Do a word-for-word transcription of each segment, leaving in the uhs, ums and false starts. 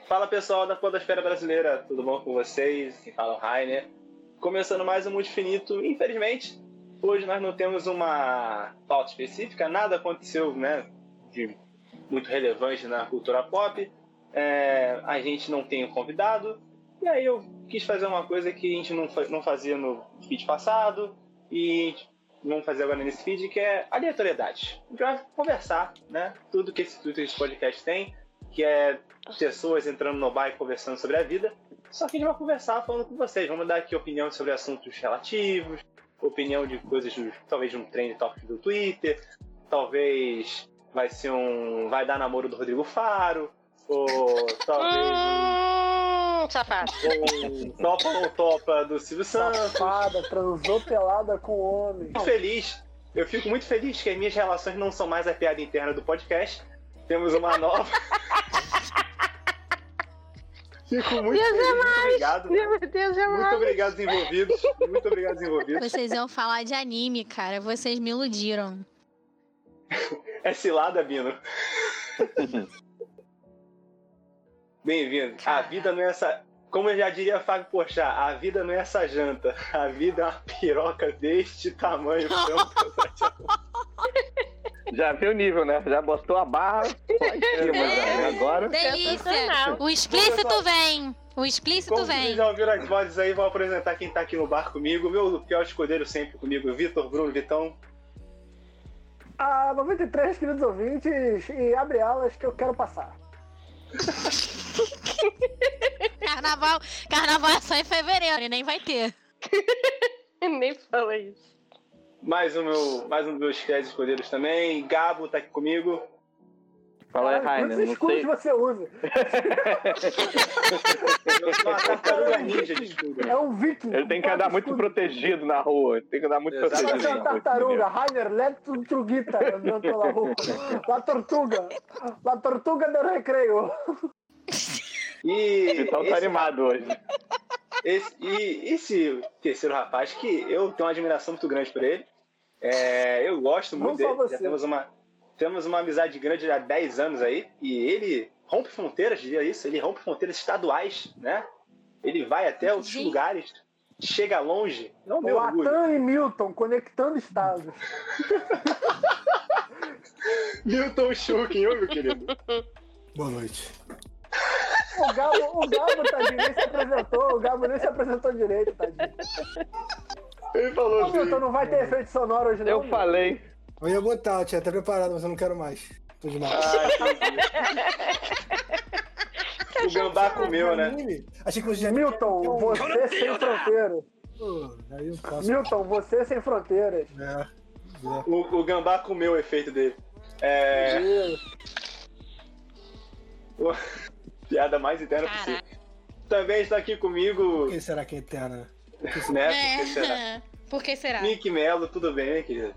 Fala pessoal da Podosfera Brasileira, tudo bom com vocês? Quem fala é o Rainer. Começando mais um Mundo Infinito, infelizmente, hoje nós não temos uma pauta específica, nada aconteceu, né, de muito relevante na cultura pop, é, a gente não tem um convidado, e aí eu quis fazer uma coisa que a gente não, não fazia no feed passado, e vamos fazer agora nesse feed, que é aleatoriedade. A gente vai conversar, né, tudo que esse, tudo esse podcast tem, que é pessoas entrando no bar e conversando sobre a vida, só que a gente vai conversar falando com vocês, vamos dar aqui opinião sobre assuntos relativos, opinião de coisas, do, talvez de um trend topic do Twitter, talvez vai ser um vai dar namoro do Rodrigo Faro, ou talvez hum, safado. um topa ou topa do Silvio Santos. Safada, transou pelada com homem. Muito feliz, eu fico muito feliz que as minhas relações não são mais a piada interna do podcast, temos uma nova. Fico muito Deus feliz, é muito mais. obrigado. Meu Deus, é Muito mais. obrigado, desenvolvidos. Muito obrigado, desenvolvidos. Vocês iam falar de anime, cara. Vocês me iludiram. É cilada, Bino. Bem-vindo. A vida não é essa... Como eu já diria Fábio Porchat, a vida não é essa janta. A vida é uma piroca deste tamanho. Já viu o nível, né? Já botou a barra lá em cima, né? Agora... Delícia! O explícito vem! O explícito Como vocês vem! já ouviram as vozes aí, vou apresentar quem tá aqui no bar comigo. Meu pior escudeiro sempre comigo, Vitor, Bruno, Vitão. Ah, noventa e três, queridos ouvintes, e abre alas que eu quero passar. Carnaval, carnaval é só em fevereiro e nem vai ter. Nem fala isso. Mais um, meu, mais um dos meus fiéis escudeiros também. Gabo tá aqui comigo. Fala aí, Ah, Rainer, quantos não escudos sei... você usa? Eu sou uma tartaruga ninja de escudo. É um viking. Ele tem que andar muito protegido na rua. Ele tem que andar muito Exato. Você protegido é na uma rua. tartaruga, Rainer, let Tortuguita andando pela rua. La Tortuga. La Tortuga do Recreio. E Então tá animado hoje. Esse, e esse terceiro rapaz, que eu tenho uma admiração muito grande por ele. É, eu gosto muito Não só dele. você. Já temos uma, temos uma amizade grande há dez anos aí. E ele rompe fronteiras, diria isso. Ele rompe fronteiras estaduais, né? Ele vai até outros Gente. lugares. Chega longe. Não meu orgulho. Latam e Milton conectando estados. Milton Schuken, ô meu querido. Boa noite. O Gabo, o Gabo, tadinho, nem se apresentou. O Gabo nem se apresentou direito, tadinho. Ele falou Ô, assim. Milton, não vai ter efeito sonoro hoje, não? Eu Milton? falei. Eu ia botar, eu tinha até preparado, mas eu não quero mais. Tô demais. O gambá comeu, né? Anime? Achei que você já Milton, você sem fronteiras. Pô, aí eu posso. Milton, você sem fronteiras. É, é. O, o gambá comeu o efeito dele. É. O- Piada mais interna possível. Também está aqui comigo, Por que será que é eterna? né? Porque será? É. Por que será? Nick Melo, tudo bem, né, querido?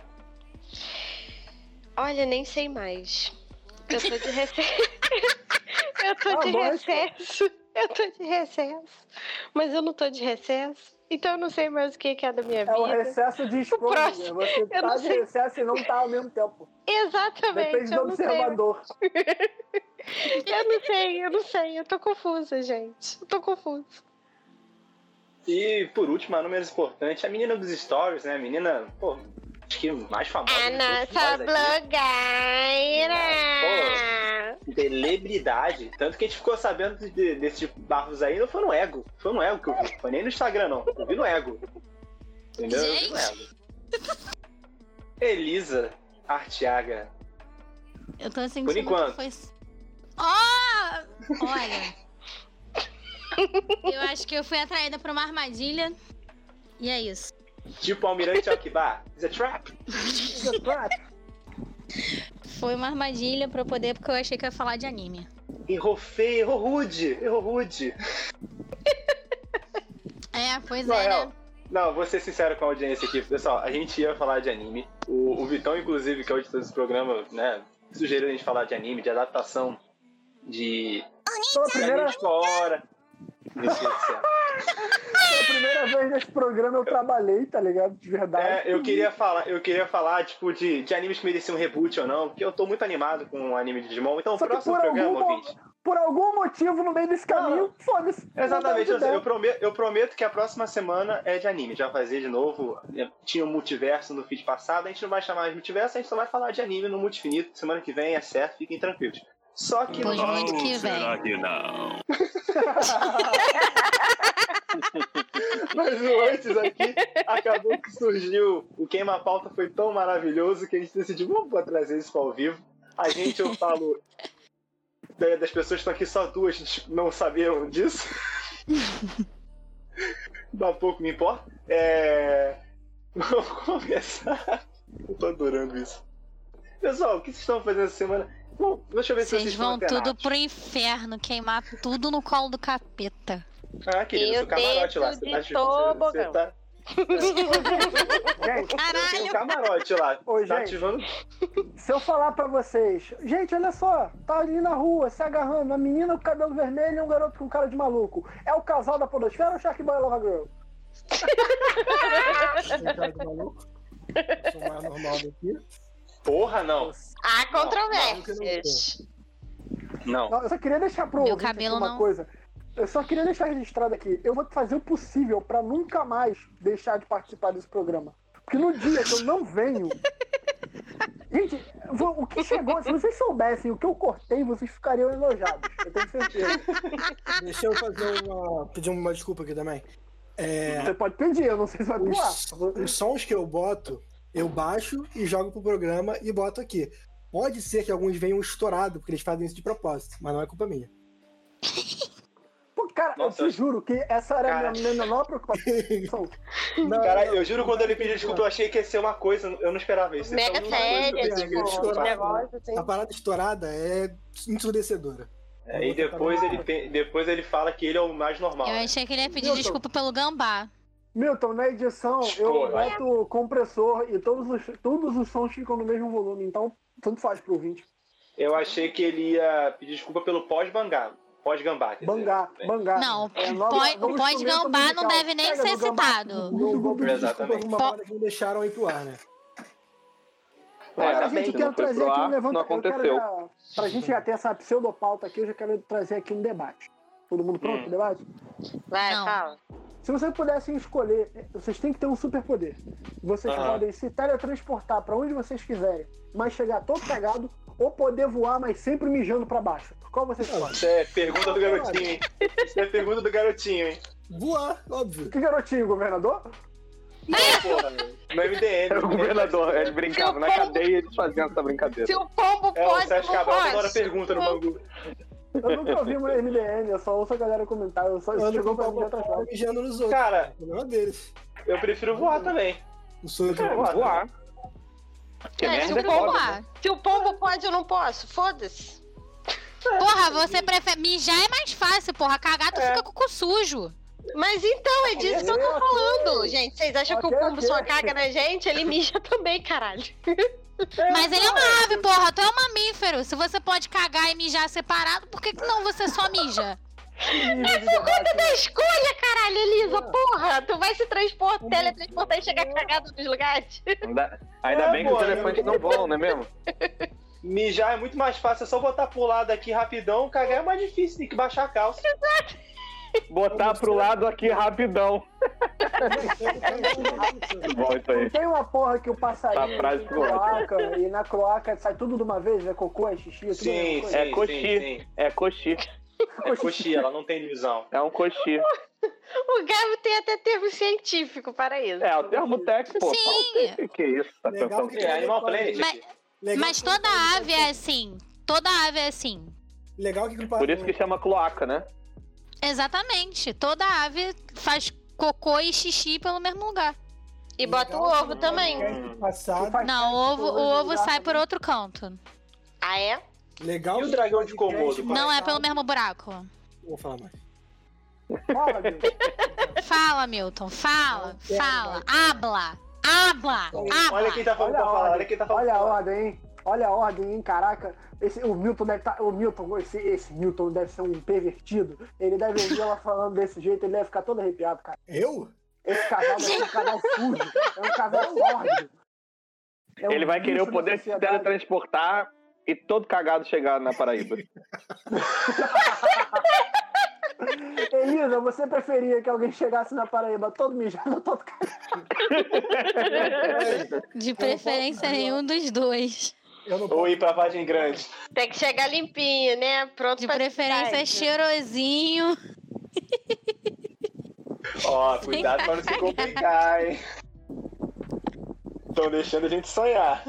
Olha, nem sei mais. Eu tô de recesso. Eu tô Ah, de bom, recesso. Eu tô de recesso. Mas eu não tô de recesso. Então eu não sei mais o que que é da minha É o vida. recesso de Schrödinger. próximo, Você eu tá não de sei. recesso e não tá ao mesmo tempo. Exatamente. Depende do eu não sei. observador. Eu não sei, eu não sei. Eu tô confusa, gente. Eu tô confusa. E por último, mas não menos importante, a menina dos stories, né? A menina, pô, acho que mais famosa. A de todos nossa nós aqui. blogueira. Celebridade. Tanto que a gente ficou sabendo de, desses barros aí, não foi no Ego. Foi no Ego que eu vi. Foi nem no Instagram, não. Eu vi no Ego. Entendeu? Eu vi no Ego. Elisa Arteaga. Eu tô sentindo Por enquanto. que foi... Ó! Olha... Eu acho que eu fui atraída por uma armadilha. E é isso. Tipo Almirante Alquibar. It's a trap. Foi uma armadilha pra eu poder, porque eu achei que eu ia falar de anime. Errou feio, errou rude, errou rude. É, pois Não, é, real. né? Não, vou ser sincero com a audiência aqui. Pessoal, a gente ia falar de anime. O, o Vitão, inclusive, que é o editor desse programa, né, sugeriu a gente falar de anime, de adaptação de... Então, a de primeira, anime de hora. Meu Deus do céu. Pela primeira vez nesse programa eu trabalhei, tá ligado? De verdade. É, eu queria falar, eu queria falar, tipo, de, de animes que mereciam um reboot ou não, porque eu tô muito animado com o anime de Digimon. Então, o Só que próximo por programa, algum, ouvinte. por algum motivo, no meio desse caminho, foda-se. Exatamente, Não eu, dá eu, prometo, eu prometo que a próxima semana é de anime. Já vai fazer de novo. Tinha um multiverso no feed passado, a gente não vai chamar de multiverso, a gente só vai falar de anime no Multifinito. Semana que vem é certo, fiquem tranquilos. Só que Pois no muito nosso... que vem. Será que não? Mas o antes aqui, acabou que surgiu. O Queima Pauta foi tão maravilhoso que a gente decidiu, vamos trazer isso ao vivo. A gente, eu falo, das pessoas que estão aqui, só duas não sabiam disso. Dá pouco me importa. É... Vamos começar. Eu tô adorando isso. Pessoal, o que vocês estão fazendo essa semana? Bom, deixa eu ver se Vocês vocês vão estão tudo antenados. pro inferno, queimar tudo no colo do capeta. Ah, querido, Eu seu camarote lá. desço Você tá, de você, tobogão. você tá... Gente, Tem Caralho! um camarote lá. Ô, Tá gente. ativando... se eu falar pra vocês, gente, olha só, tá ali na rua, se agarrando, uma menina com cabelo vermelho e um garoto com cara de maluco. É o casal da Podosfera ou Shark Boy e Lava Girl? Tem cara de maluco. Sou mais normal daqui. Porra, não. Há Não, controvérsias. Não. Não, eu só queria deixar pro Meu ouvinte aqui cabelo uma não. coisa. Eu só queria deixar registrado aqui. Eu vou fazer o possível pra nunca mais deixar de participar desse programa. Porque no dia que eu não venho... Gente, vou- o que chegou... Se vocês soubessem o que eu cortei, vocês ficariam enojados. Eu tenho certeza. Deixa eu fazer uma. Pedir uma desculpa aqui também. É, Você pode pedir, eu não sei se vai pular. os, os sons que eu boto, eu baixo e jogo pro programa e boto aqui. Pode ser que alguns venham estourado, porque eles fazem isso de propósito, mas não é culpa minha. Pô, cara, Nossa, eu eu- te juro que essa era Cara. a minha menor preocupação. Não, Cara, não, eu juro quando ele pediu desculpa, eu achei que ia ser uma coisa, eu não esperava isso. Mega Isso é uma coisa séria, que eu pensei que ia tipo, estourar. negócio assim. A parada estourada é ensurdecedora. É, e depois ele, tem- depois ele fala que ele é o mais normal. Eu né? achei que ele ia pedir Milton. desculpa pelo gambá. Milton, na edição eu Porra. boto compressor e todos os, todos os sons ficam no mesmo volume, então tanto faz pro ouvinte. Eu achei que ele ia pedir desculpa pelo pós-bangá. Pós-gambá. quer dizer. Bangá, bangá. Não, É, o nova- pós- novo o pós-gambá instrumento não musical. deve nem Pega ser no gambá. citado. Eu vou pedir desculpa Exatamente. por uma parada que me deixaram aí pro ar, né? Agora, Ainda gente, bem eu que quero não foi trazer pro aqui um ar, levanta... não eu quero aconteceu. já- pra gente já ter essa pseudopauta aqui, eu já quero trazer aqui um debate. Todo mundo pronto Hum. pro debate? Vai, Não. fala. Se vocês pudessem escolher, vocês têm que ter um superpoder. Vocês Aham. podem se teletransportar pra onde vocês quiserem, mas chegar todo cagado, ou poder voar, mas sempre mijando pra baixo. Qual vocês escolhem? Isso é pergunta do garotinho, hein? Isso é pergunta do garotinho, hein? Voar, óbvio. Que garotinho, governador? Não, porra. No M D M. Era o governador, ele brincava na cadeia e eles faziam essa brincadeira. Se o pombo É, o pode, Sérgio não Cabral toda hora pode. pergunta no Bangu. Eu nunca ouvi uma M D M, eu só ouço a galera comentar. Eu só, isso Ando chegou com pra o mim de outras papai formas. mijando nos outros. Cara, É o problema deles. eu prefiro voar também. Não sou eu que É, vou. Voar. Que É, se merda o é pombo, foda, né? Porra, se o pombo pode, eu não posso. Foda-se. porra, você prefere. Mijar é mais fácil, porra. Cagar tu É. fica com o cu sujo. Mas então, é disso que eu tô Ok, falando. Gente, vocês acham que Ok, o pombo ok, só ok. caga na gente? Ele mija também, caralho. Mas ele é uma ave, porra. Tu é um mamífero. Se você pode cagar e mijar separado, por que, que não você só mija? É por conta Da escolha, caralho, Elisa, porra. Tu vai se transportar, teletransportar e chegar cagado nos lugares. Ainda, ainda É, bem que pô, os elefantes não voam, não é mesmo? Mijar é muito mais fácil, é só botar pro lado aqui rapidão, cagar é mais difícil, tem que baixar a calça. Botar pro lado aqui rapidão. Bom, isso aí. Não tem uma porra que o passarinho Tá frase tem pro ódio. cloaca e na cloaca sai tudo de uma vez, é cocô, é xixi, é tudo Sim, a mesma sim, coisa. É coxi. sim, sim. É coxi. É coxinha, ela não tem divisão. É um coxi. O Gabo tem até termo científico para isso. É, o termo técnico, pô. Sim. O que, que é isso? Tá Legal pensando que que É, Animal Planet Mas- aqui. Legal Mas que- toda ave é assim. Toda ave é assim. Legal que Por isso que chama cloaca, né? Exatamente. Toda ave faz cocô e xixi pelo mesmo lugar. E bota o ovo também. Passado, Faz Não, o parte ovo, do o ovo lugar sai também. por outro canto. Ah, é? legal E o que dragão de podcast Komodo? Não é passado- pelo mesmo buraco. Não vou falar mais. Fala, Deus. Fala, Milton. Fala. quero Fala. mais. Habla. Habla. Olha Habla. quem tá falando Olha pra a falar, olha ordem, quem tá falando olha pra a falar. ordem, hein? Olha a ordem, hein? Caraca. Esse, o Milton deve estar. Tá, o Milton, esse, esse Milton deve ser um pervertido. Ele deve ouvir ela falando desse jeito, ele deve ficar todo arrepiado, cara. Eu? Esse casal deve ser um casal sujo. É um casal sórdido. É um Ele vai querer o lixo poder da de se sociedade. teletransportar e todo cagado chegar na Paraíba. Elisa, você preferia que alguém chegasse na Paraíba todo mijado, todo cagado? De preferência nenhum dos dois. Eu não Ou posso. ir pra Vargem Grande. Tem que chegar limpinho, né? Pronto De pra preferência cidade. cheirosinho. Ó, cuidado pra não se complicar, hein? Estão deixando a gente sonhar.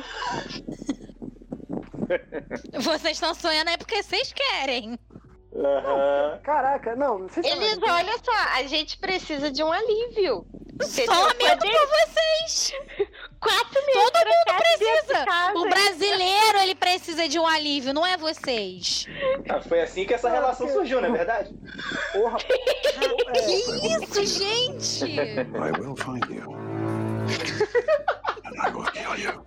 Vocês estão sonhando é porque vocês querem. Aham. Caraca, não, sinceramente. Elisa, olha só, a gente precisa de um alívio. Só lamento por vocês. Quatro meses. Todo mundo trancados dentro de precisa. casa. O brasileiro, ele precisa de um alívio, não é vocês. Ah, foi assim que essa relação surgiu, não é verdade? Porra, Que isso, gente? I will find you. And I will kill you.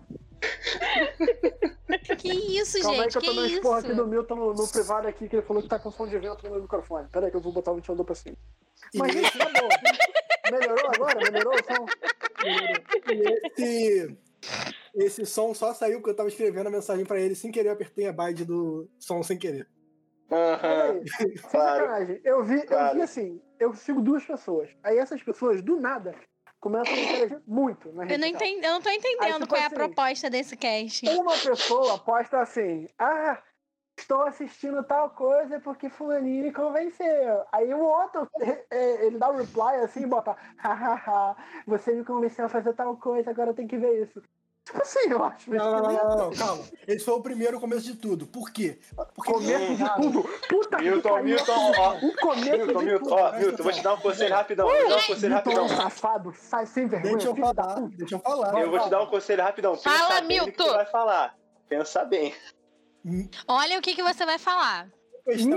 Que isso, calma aí gente? que eu Que tô dando esporro aqui do isso? Milton no, no privado aqui, que ele falou que tá com som de vento no meu microfone. Pera aí que eu vou botar o ventilador pra cima. Mas gente, na boa. Melhorou agora? Melhorou o som? E esse, esse som só saiu porque eu tava escrevendo a mensagem pra ele sem querer, eu apertei a byte do som sem querer. Aham. Aí, sem Claro. sacanagem. Eu vi, eu Claro. vi assim, eu sigo duas pessoas. Aí essas pessoas, do nada, começam a interagir muito na rede Eu não, social. entendi, eu não tô entendendo Aí, tipo qual é a assim, proposta desse cast. Uma pessoa posta assim, ah, estou assistindo tal coisa porque fulaninho me convenceu. Aí o outro, é, ele dá um reply assim e bota, hahaha, você me convenceu a fazer tal coisa, agora eu tenho que ver isso. Tipo assim, eu acho. Não, não, não, não, não, calma. Esse foi o primeiro começo de tudo. Por quê? Porque Começo de tudo. Puta que Milton, pariu. Milton, ó. O começo Milton, de Milton, tudo. ó, Milton, vou te dar um conselho rapidão. Vou te dar um conselho Milton é um rapidão. safado, sai sem vergonha. Deixa eu filho da falar, puta. deixa eu falar. Eu vou te dar um conselho rapidão. Pensa Fala, bem no que Milton. tu vai falar. Pensa bem. Olha o que, que você vai falar. Questão-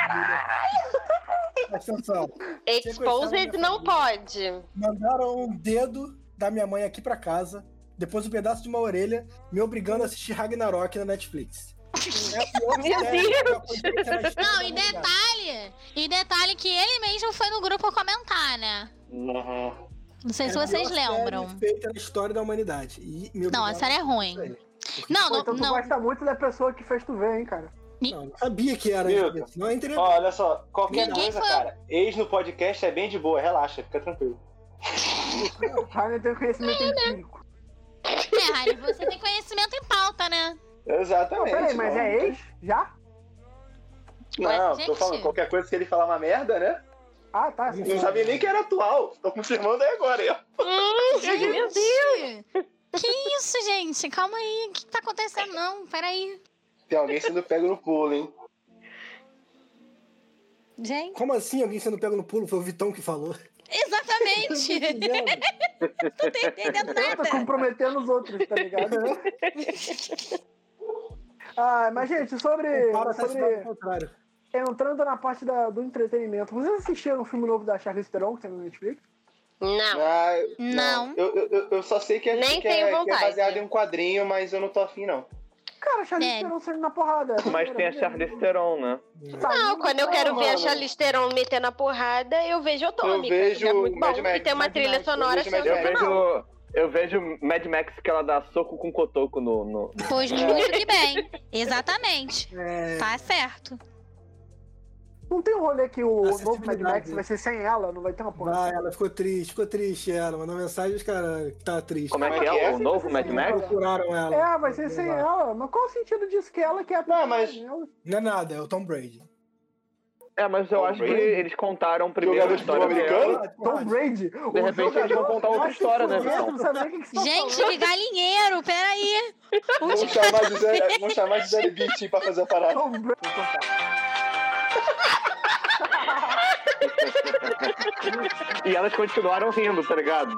Presta atenção. Exposed não pode. Mandaram um dedo da minha mãe aqui pra casa, depois um pedaço de uma orelha, me obrigando a assistir Ragnarok na Netflix. É a pior Meu série Deus! que aconteceu na história Não, da e humanidade. detalhe, e detalhe que ele mesmo foi no grupo comentar, né? Uhum. Não sei É se a vocês pior série lembram. feita na história da humanidade. E me Não, a obrigaram série é a ruim. assistir isso aí. Não, Pô, não, então tu não. gosta muito da pessoa que fez tu ver, hein, cara. Não, não sabia que era Milton. isso. Não entrei. Ó, olha só, qualquer Ninguém coisa, foi- cara, ex no podcast é bem de boa, relaxa, fica tranquilo. O Rainer tem conhecimento empírico. É, Rainer, você tem conhecimento em pauta, né? Exatamente. Peraí, mas não. é ex? Já? Não, Ué, tô gente. falando, qualquer coisa que ele falar uma merda, né? Ah, tá. Não Não sabia nem que era atual. Tô confirmando aí agora, aí, ó. Gente, meu Deus! Que isso, gente? Calma aí, o que tá acontecendo? Não, peraí. Tem alguém sendo pego no pulo, hein? Gente, Como assim alguém sendo pego no pulo? Foi o Vitão que falou. exatamente! Não tô entendendo Tenta nada. comprometendo os outros, tá ligado? Ah, mas, gente, sobre. Para tá sobre ao contrário. entrando na parte da, do entretenimento, vocês assistiram o filme novo da Charlize Theron que tem no Netflix? Não. Ah, Não. Eu, eu, eu- eu só sei que é, Nem que, tenho é, que é vontade. baseado em um quadrinho, mas eu não tô afim, não. Cara, a Charlize É. Theron saindo na porrada. Mas tem a Charlize Theron, né? Não, quando eu quero ver a mano. Charlize Theron metendo a porrada, eu vejo Atômica. Eu vejo que é muito Mad bom, Max, e tem uma Mad trilha Max, eu sonora vejo Mad Eu Max. sensacional. vejo, eu vejo Mad Max que ela dá soco com cotoco no... no... Pois muito que bem. Exatamente. É, Tá certo. Não tem um rolê que o Acessibilidade. novo Mad Max vai ser sem ela, não vai ter uma porra. vai, ela ficou triste, ficou triste ela. Mandou mensagem os caras que tá triste. Como é que Como é que é? é? O novo Mad Max? Procuraram ela. É, vai ser sem ela. Mas qual o sentido disso que ela quer? Não, mas- Não é nada, é o Tom Brady. É, mas eu Tom acho que Brady? eles contaram primeiro a Jogador de história futebol dela. americano? Tom Brady. De repente eles vão contar outra história, né, Vitão? Não sabe nem o que que você tá Gente, falando. que galinheiro, peraí. Um Vamos de chamar cada de Zé, vamos chamar de Zé Beat pra fazer a parada. Tom Brady. E elas continuaram rindo, tá ligado?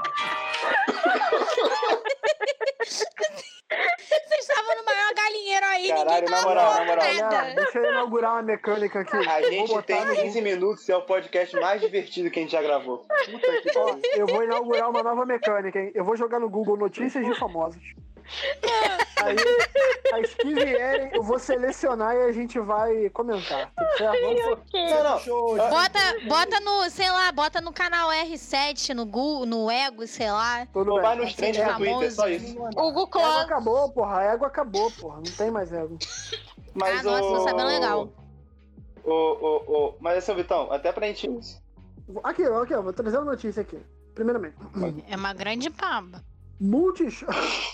Vocês estavam no maior galinheiro aí, Caralho, ninguém na tava moral, falando na moral. Olha, nada. deixa eu inaugurar uma mecânica aqui. A Vou gente botar tem no- quinze minutos e é o podcast mais divertido que a gente já gravou. Puta que Ó, pariu. eu vou inaugurar uma nova mecânica, hein? Eu vou jogar no Google notícias de famosos. Aí, as que vierem, eu vou selecionar e a gente vai comentar. Tudo certo? Vamos... Não, não. Show. Bota, bota no, sei lá, bota no canal R sete, no Google, no Ego, sei lá. Tudo Ou bem. vai nos trends no Twitter, só isso. O A égua Clã. acabou, porra. A égua acabou, porra. Não tem mais égua. Mas Ah, nossa, o... tô sabendo legal. O, o, o... Mas assim, Vitão, até pra gente... Aqui, ó, aqui, ó. Vou trazer uma notícia aqui. Primeiramente. É uma grande paba. Multishow...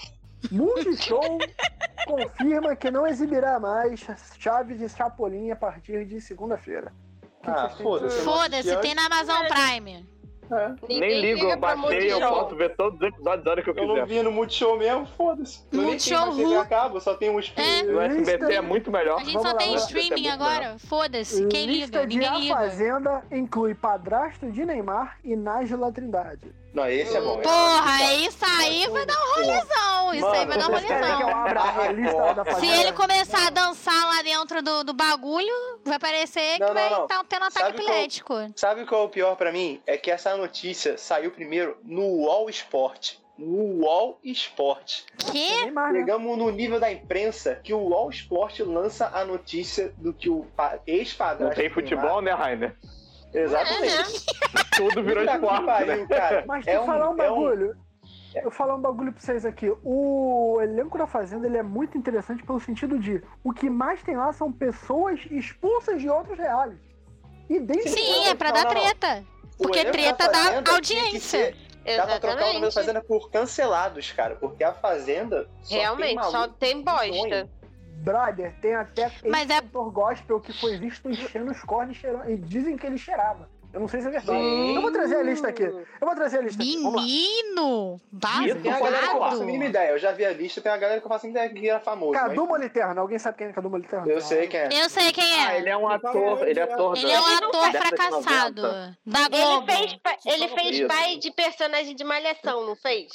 Multishow confirma que não exibirá mais Chaves e Chapolin a partir de segunda-feira. O que Ah, vocês têm a dizer? foda-se. Foda-se, tem na Amazon Prime. É. Nem Ninguém ligo, liga eu pra baixei, eu Multishow. posso ver todos os episódios da hora que eu Eu não quiser. vi no Multishow mesmo, foda-se. Eu nem tenho Multishow mais T V Who? a cabo, só tem um espelho. No S B T é muito melhor. A gente Vamos só lá, tem vamos lá. streaming agora. Foda-se, quem Lista liga? de Ninguém A liga. Fazenda inclui padrasto de Neymar e Nájila Trindade. Não, esse é bom. Porra, isso aí vai dar um rolezão. Isso aí vai dar um Vocês querem que eu rolezão. abra a lista da Se Fazenda? ele começar a dançar lá dentro do, do bagulho, vai parecer Não, que vai não, não. estar tendo ataque Sabe qual- epilético. Sabe qual é o pior pra mim? É que essa notícia saiu primeiro no UOL Esporte. No UOL Esporte. Que? Neymar, né? Chegamos no nível da imprensa que o UOL Esporte lança a notícia do que o pa- ex-padrasto... Não tem do futebol, né, Rainer? Neymar- Exatamente. Tudo virou Puta que esporte, pariu, né? cara. Mas É deixa eu falar um é bagulho. Eu vou falar um bagulho pra vocês aqui. O elenco da Fazenda ele é muito interessante pelo sentido de o que mais tem lá são pessoas expulsas de outros reais. E dentre Sim, elas- é pra Não, dar não, não. treta. O Porque elenco treta da dá Fazenda tinha que audiência. ser- Dá pra trocar o nome da Exatamente. Fazenda por cancelados, cara. Porque a Fazenda só Realmente, tem só maluco tem bosta. bizonho. Brother, tem até Mas é- cantor gospel que foi visto enchendo os cornos e cheirando- e dizem que ele cheirava. Eu não sei se é verdade. Sim. Eu vou trazer a lista aqui. Eu vou trazer a lista aqui. Vamos lá. Menino! Isso, tem a galera que eu faço a Babado! mínima ideia. Eu já vi a lista, tem a galera que eu faço a mínima ideia que era famoso. Cadu mas- Moliterno. Alguém sabe quem é Cadu Moliterno? Eu sei quem é. Eu sei quem Ah, é. ele é um ator, ele é ator Ele da- é um Ele ator década de fracassado. noventa. Da Ele Globo. fez, pa- ele fez Isso. pai de personagem de Malhação, não fez?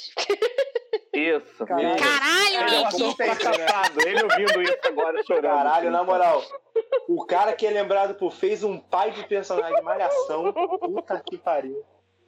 Isso. Caralho. Caralho, Ele é um Nick! ator fracassado. Ele ouvindo isso agora chorando. Caralho, na moral. O cara que é lembrado por fez um pai de personagem de Malhação. Puta que pariu.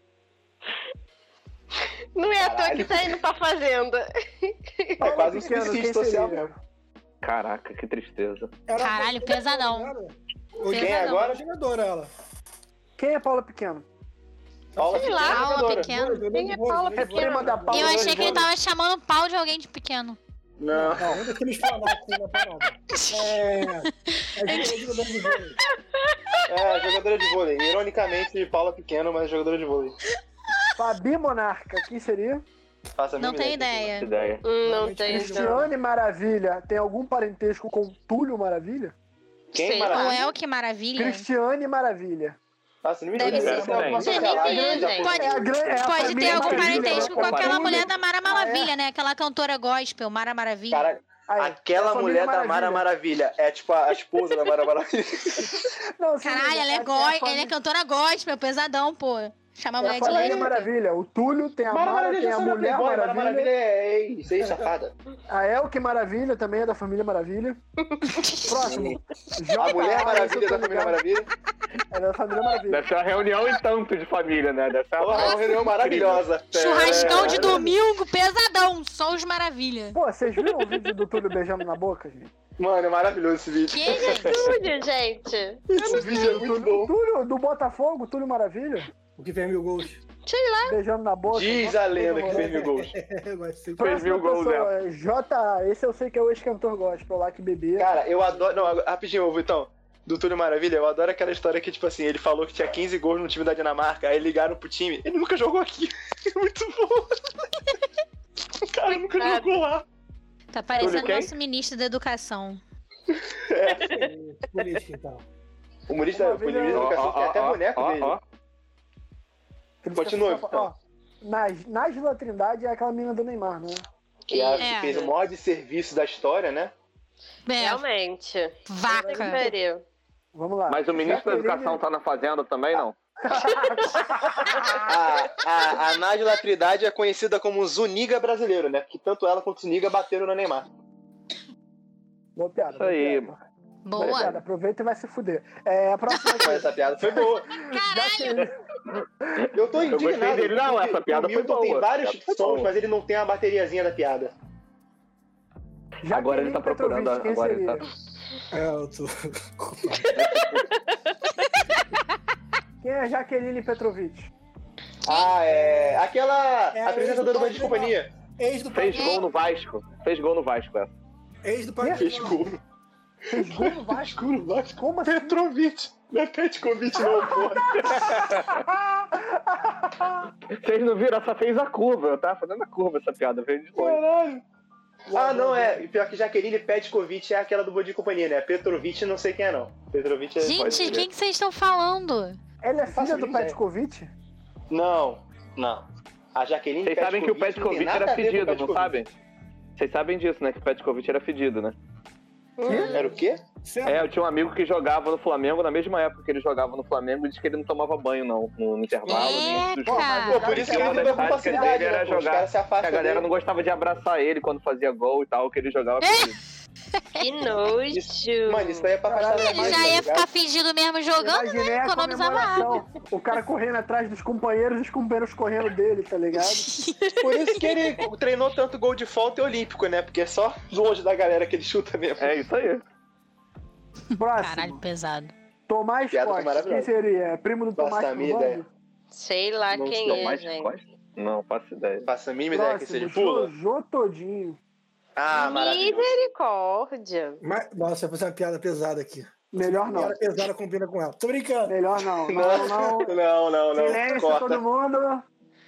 Não é à toa Caralho. que tá indo pra fazenda. É quase um Pequeno, suicídio quem social seria? mesmo. Caraca, que tristeza. Era Caralho, uma- pesadão. Hoje Quem é ela agora? é jogadora, ela. Quem é Paula Pequeno? Paula Sei lá. Pequeno, Paula jogadora. Pequeno. Quem é Paula É prima da Paula. Eu achei que ele Vôlei. tava chamando o pau de alguém de pequeno. Não. Não, não deixa me explanar aqui na parada. É. É jogadora de vôlei. É, jogadora de vôlei. Ironicamente, Paula Pequeno, mas jogadora de vôlei. Fabi Monarca. Quem seria? Faça a Não mínima tem ideia. ideia. Ideia. Hum, não Realmente tem, não. Cristiane Maravilha. Tem algum parentesco com Túlio Maravilha? Quem Sei maravilha? Ou é o que maravilha? Cristiane Maravilha. Faça a mínima Deve ideia. ser. Tem alguma Deve sacanagem, ser, já gente. foi. Pode- É a gran- é a Pode ter família algum Maravilha, parentesco né? com aquela Família- mulher da Mara Ah, Maravilha, é? né? Aquela cantora gospel, Mara Maravilha. Cara, Aí, é aquela a família mulher da Mara Maravilha é tipo a esposa da Mara Maravilha. Não, sim, Caralho, ela é, a- go... a ela é família- cantora gospel, pesadão, pô. Chama a É a mulher de família lésbica. Maravilha. O Túlio, tem a Mara Mara, Maravilha tem já a saiu na Mulher Playboy, Mara Maravilha. Maravilha é ex, ex-safada. A Elke Maravilha também é da família Maravilha. Próximo. A Mulher Maravilha da Família Maravilha. É da família Maravilha. Deve ser uma reunião em tanto de família, né? Deve ser Porra, é uma reunião maravilhosa. Churrascão de É. domingo, pesadão. Só os maravilha. Pô, vocês viram o vídeo do Túlio beijando na boca, gente? Mano, é maravilhoso esse vídeo. Que, gente? Túlio, gente. O vídeo é muito bom. Túlio do Botafogo, Túlio Maravilha, O que fez mil gols. beijando na boca. Diz Nossa, a lenda que todo fez mil mundo. gols. Eu gosto de ser- Fez mil Próxima gols, pessoa, é J. Esse eu sei que é o ex-cantor gospel lá que bebia. Cara, eu adoro. Não, rapidinho, Vitão. Do Túlio Maravilha, eu adoro aquela história que, tipo assim, ele falou que tinha quinze gols no time da Dinamarca, aí ligaram pro time. Ele nunca jogou aqui. É muito bom. O cara nunca Coitado. jogou lá. Tá parecendo Túlio quem? nosso ministro da educação. Política, então. O humorista, Uma o vez humorista eu- da educação tem até ó, boneco ó, dele. ó. Ele continua, fica- então. ó, Nas- Nájila Trindade é aquela menina do Neymar, né? Que é a que É. fez o maior de serviço da história, né? É, Realmente. Puta que vaca. pariu. Vamos lá. Mas o ministro da Jaqueline- Educação tá na fazenda também, não? A, a, a Nájila Trindade é conhecida como Zuniga brasileiro, né? Porque tanto ela quanto o Zuniga bateram no Neymar. Boa piada. Isso boa aí. piada. Boa Boa. piada. Aproveita e vai se fuder. É, a próxima Mas aqui. essa piada foi boa. Jaqueline- Eu tô Eu indignado. gostei dele. Não, porque essa piada o foi Milton boa. tem vários Essa foi sons, boa. mas ele não tem a bateriazinha da piada. Jaqueline Agora ele tá procurando. Petrovic, quem Agora ele seria? tá. É, eu tô. Quem é Jaqueline Petrovic? Ah, é. Aquela É, apresentadora do Band de ex do Companhia. Ex do Fez Pet gol no Vasco. Fez gol no Vasco, essa. Ex do Pet Fez gol. Fez gol no Vasco? Gol no Vasco. Como assim? Petrovic. Não é Petkovic, não, porra. Vocês não viram? Essa fez a curva. Eu tava fazendo a curva essa piada. Veio de longe. Caralho. Ah, não, é. Pior que Jaqueline Petkovic é aquela do Band de Companhia, né? Petrovic não sei quem é, não. Petrovic é. pode Gente, ser. quem que vocês estão falando? Ela é Faço filha do ideia. Petkovic? Não, não. A Jaqueline Vocês sabem que o Petkovic não tem Petkovic nada era a ver com o fedido, não Petkovic. sabem? Vocês sabem disso, né? Que o Petkovic era fedido, né? Era o quê? É, eu tinha um amigo que jogava no Flamengo na mesma época que ele jogava no Flamengo e disse que ele não tomava banho, não, no, no intervalo. no início do jogo. Eca! Pô, por isso que ele Uma tem das com táticas facilidade, dele era né? pô? Os jogar. caras se A afastam galera dele. não gostava de abraçar ele quando fazia gol e tal, que ele jogava fedido. Que nojo. Mano, isso aí é pra afastar da Ele imagem, já tá ia ligado? ficar fingindo mesmo jogando, Imaginei né? a Economizava água. comemoração. O cara correndo atrás dos companheiros e os companheiros correndo dele, tá ligado? Por isso que ele treinou tanto gol de falta e olímpico, né? Porque é só longe da galera que ele chuta mesmo. É isso aí. Próximo. Caralho, pesado. Tomás Piada Costa. maravilhosa. Quem seria? É primo do Tomás Faço a minha Turbando? ideia. Sei lá Não quem sei, é, Tomás gente. Costa? Não, faço ideia. Faça a mínima ideia que Próximo, seja. Pula. Jojo Todinho. Ah, maravilhoso. Misericórdia. Mas, nossa, vai fazer uma piada pesada aqui. Melhor não. Piada pesada combina com ela. Tô brincando. Melhor não. Não, não. Não, não, não. Silêncio, Corta. todo mundo.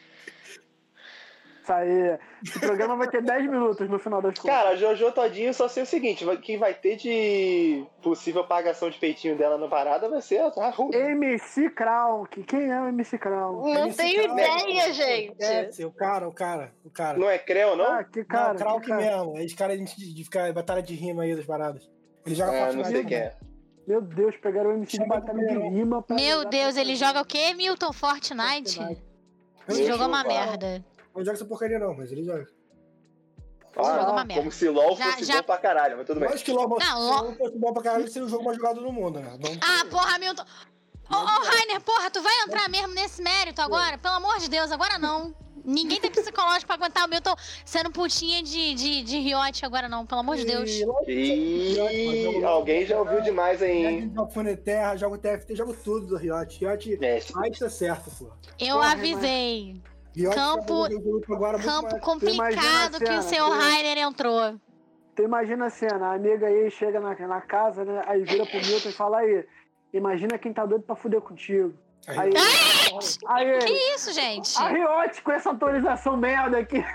Isso aí. Esse programa vai ter dez minutos no final das contas. Cara, Jojo Todinho, só sei o seguinte: vai- quem vai ter de possível pagação de peitinho dela na parada vai ser a Ruth. M C Crown. Que- Quem é o M C Crown? Não Esse tenho cara- ideia, gente. É, o cara, o cara, o cara. Não é Creu, não? Ah, que cara. Não, Krauk que cara. mesmo. Esse cara de, de ficar batalha de rima aí das paradas. Ele joga É, não Fortnite sei também. quem é. Meu Deus, pegaram o M C de Chama batalha de Gabriel. rima pra Meu jogar Deus, pra- ele joga o quê? Milton Fortnite? Fortnite. Eu Esse não jogo é uma jogo, ah. merda. Não joga essa porcaria não, mas ele joga. Esse jogo é uma Ah, merda. como se LOL Já- fosse já- bom pra caralho, mas tudo bem. Eu acho que LOL, Não, se LOL- não fosse bom pra caralho, seria o jogo mais jogado do mundo, né? Não- Ah, porra, Milton. Ô, ô, Rainer, porra, tu vai entrar mesmo nesse mérito agora? Pelo amor de Deus, agora não. Ninguém tem psicológico pra aguentar o Milton sendo putinha de, de, de Riot agora não, pelo amor de Deus. E LOL- E alguém já ouviu demais aí, hein? Joga Funeterra, joga o T F T, joga tudo do Riot. Riot, É, Riot tá certo, pô. Eu Porra, avisei. Riot Campo- tá fazendo grupo agora muito Campo mais. complicado Imagina a que o cena, seu tu- Rainer entrou. Tu imagina a cena, a amiga aí chega na, na casa, né? Aí vira pro Milton e fala aí, imagina quem tá doido pra fuder contigo. Aí, aí, Que ele, isso, gente? a Riot com essa atualização merda aqui.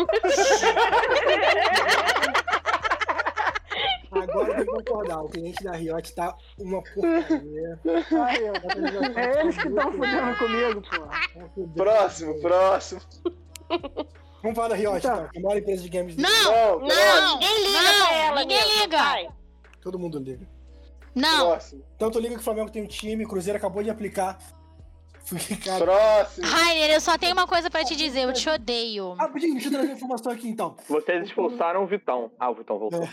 Agora tem que concordar, o cliente da Riot tá uma porcaria. Aí, ó, é eles que estão fudendo comigo, pô. Próximo, próximo. Vamos falar da Riot, Então. então, que é a maior empresa de games do Não, Não, Não, próximo. ninguém liga não, pra ela. ninguém mesmo, liga. vai. Todo mundo liga. não. Próximo. Tanto liga que o Flamengo tem um time, o Cruzeiro acabou de aplicar. Fica. Próximo. Rainer, eu só tenho uma coisa pra te dizer, eu te odeio. Ah, rapidinho, deixa eu trazer a informação aqui então. Vocês expulsaram o Vitão. Ah, o Vitão voltou.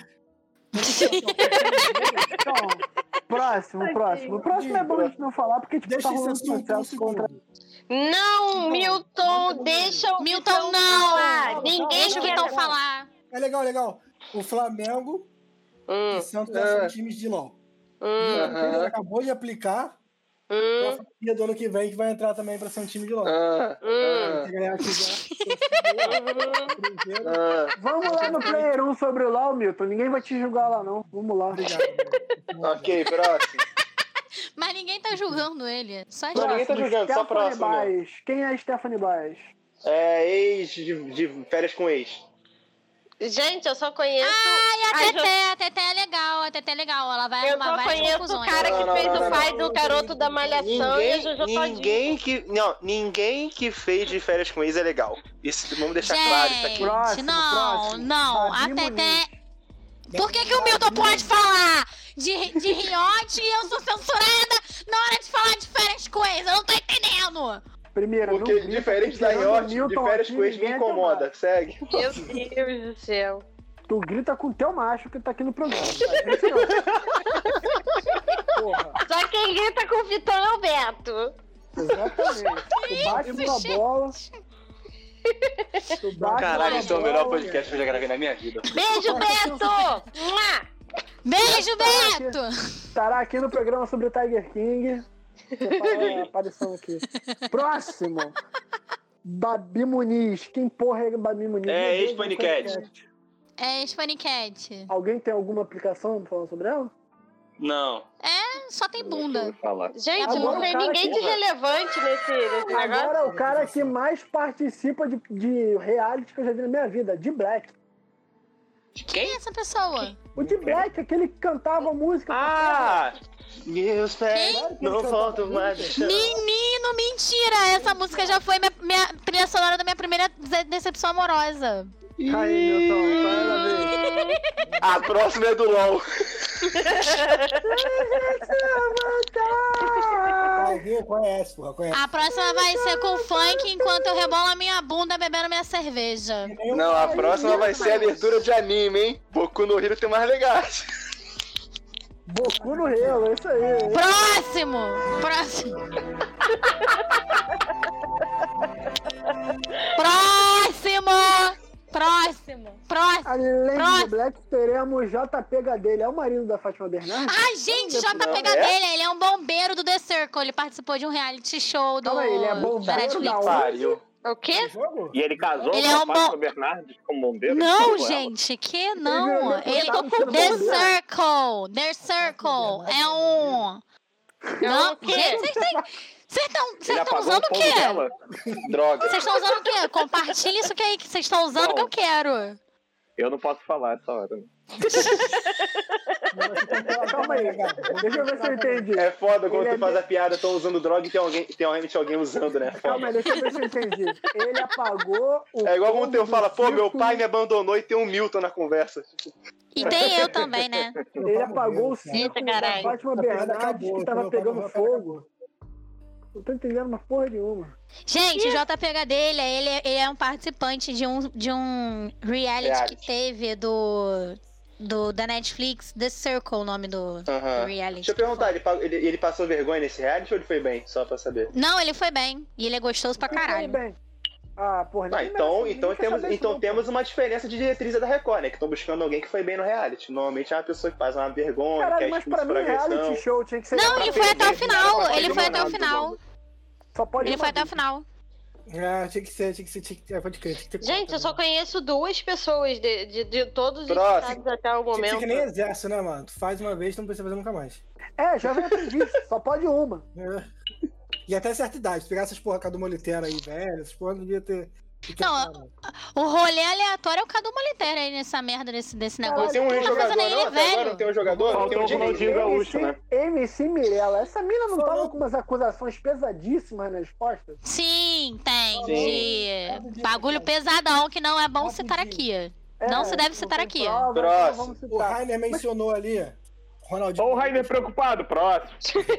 Então, próximo, próximo. O próximo é bom a gente não falar, porque tipo, Deixa tá esse rolando assunto um processo contra... segundo. Não, Milton, deixa o Milton, falar. não! Ninguém Deixa o quer Vitão falar. falar. É legal, legal. O Flamengo Hum, e o Santos É. são times de LOL. hum, O Aham. Cruzeiro acabou de aplicar pra hum, franquia do ano que vem, que vai entrar também pra ser um time de LOL. Ah, hum. Se a galera quiser. Cruzeiro, ah, Vamos lá no Player um sobre o LoL, Milton. Ninguém vai te julgar lá, não. Vamos lá. Obrigado. ah. Ok, próximo. Mas ninguém tá julgando ele. Só Não, ninguém tá julgando, só Stephanie próximo mesmo. Baez. Quem é a Stephanie Baez? É ex de, de férias com ex. Gente, eu só conheço. Ai, a a Jo- Teté, a Teté é legal, a Teté é legal. Ela vai Eu arrumar só várias conheço o confusões. cara que Não, não, fez não, o não, pai não. do garoto da Malhação e a Ninguém, Jojo Todinho. ninguém que. Não, ninguém que fez de férias com ex é legal. Isso, vamos deixar claro isso aqui. Gente, Próximo, não, próximo. não. A Fabi Teté... Por que que o Milton pode falar de, de Riot e eu sou censurada na hora de falar de férias com ex? Eu não tô entendendo. Primeiro, não Porque grita, diferente da tirando o Riot, de Milton férias aqui, com ex me ninguém é incomoda. Segue. Meu Deus do céu. Tu grita com o teu macho que tá aqui no programa. Tá? Esse não. Porra, Só quem grita com o Vitão é o Beto. exatamente. Tu bate isso, uma gente? bola. Caralho, esse é o melhor podcast que eu já gravei na minha vida. Beijo, Beto! Beijo, Beto! Estará aqui no programa sobre o Tiger King. Separar a aparição aqui. Próximo. Babi Muniz. Quem porra é Babi Muniz? É, Meu Deus, ex-Panicat. É Spanicat. Alguém tem alguma aplicação falando sobre ela? Não. É, só tem bunda. Falar. Gente, Agora não o tem cara ninguém que- de relevante nesse, nesse negócio. Agora o cara que mais participa de, de reality que eu já vi na minha vida, de Black. Quem é essa pessoa? O de Black, aquele que cantava música. Ah! Meus pés Quem? não voltam mais. Menino, mentira! Essa música já foi minha, minha trilha sonora da minha primeira de- decepção amorosa. Aí, Milton, parabéns. A próxima é do LOL. Alguém conhece, porra, conhece. A próxima vai ser com funk enquanto eu rebolo a minha bunda bebendo minha cerveja. Não, a próxima vai ser a abertura de anime, hein? Boku no Hero tem mais legais. Boku no Hero, é isso aí. Próximo! Próximo! Próximo! Próximo! Próximo! Além Próximo. do Black, teremos J P Gadelha. É o marido da Fátima Bernardes? Ai, gente, J P Não, é? Gadelha, ele é um bombeiro do The Circle. Ele participou de um reality show do, Calma aí, ele é da bombeiro Netflix. da onde? Pariu. O quê? Jogo? E ele casou Ele com é a um Fátima bom- Bernardes como bombeiro? Não, Tipo ela. gente, que não. Ele é Ele, deputado sendo The bombeiro. Circle, The Circle é um... Não, o quê? gente, vocês têm... Vocês estão Ele vocês estão apagou usando o o fogo quê? dela. Droga. Vocês estão usando o quê? Compartilha isso que aí que vocês estão usando Não. que eu quero. Eu não posso falar essa hora. Calma aí, deixa eu ver se eu entendi. É foda quando Ele tu é faz de- a piada, tão usando droga e tem, alguém, tem realmente alguém usando, né? Calma aí, Foda. deixa eu ver se eu entendi. Ele apagou o. É igual quando fogo teu do fala, pô, meu círculo- pai me abandonou e tem um Milton na conversa. E tem eu também, né? Ele apagou o Eita, círculo da caralho. Fátima A piada Bernardes acabou, que tava então pegando acabou, fogo. Não tô entendendo uma porra nenhuma. Gente, o J P Gadelha, ele, ele é um participante de um, de um reality, Reality. que teve do, do da Netflix, The Circle, o nome do, do Aham. reality. Deixa eu perguntar, ele, pa- ele, ele passou vergonha nesse reality ou ele foi bem? Só pra saber. Não, ele foi bem. E ele é gostoso pra caralho. Bem. Ah, porra, Ah, ninguém então, merece- então, ninguém quer temos, saber então isso, não, temos uma diferença de diretriz da Record, né? Que estão buscando alguém que foi bem no reality. Normalmente é uma pessoa que faz uma vergonha, que Caralho, é mas expulsa pra por mim, agressão. reality show tinha que ser. Não, pra ele foi até o perder, final. não pode Ele foi até o nada. final. Só pode Ele uma foi até o vez. final. Ah, tinha que ser, tinha que ser, tinha que ter, pode crer. Tinha que ter Gente, eu só conheço duas pessoas de, de, de todos os Próximo. estados até o Tinha que ser momento. que nem exército, né, mano? Tu faz uma vez, tu não precisa fazer nunca mais. É, jovem aprendiz, só pode uma. É. E até certa idade. Se pegar essas porra Cadu Moliteira aí, velho, essas porra não devia ter. Não, O rolê aleatório é o Cadu Moliterno aí nessa merda desse, desse Caralho, negócio. Não tem um Não tá jogador fazendo não? ele Até agora velho. não tem um jogador? Não tem um Faltou o Ronaldinho direito. Gaúcho, né? M C Mirella, essa mina não Só tava não. com umas acusações pesadíssimas nas costas? Sim, tem. Sim. De bagulho pesadão que não é bom citar aqui. Não se deve citar tem aqui. prova, Próximo. então vamos O citar. Rainer mencionou ali, Ronaldinho. Ou o Rainer preocupado, próximo.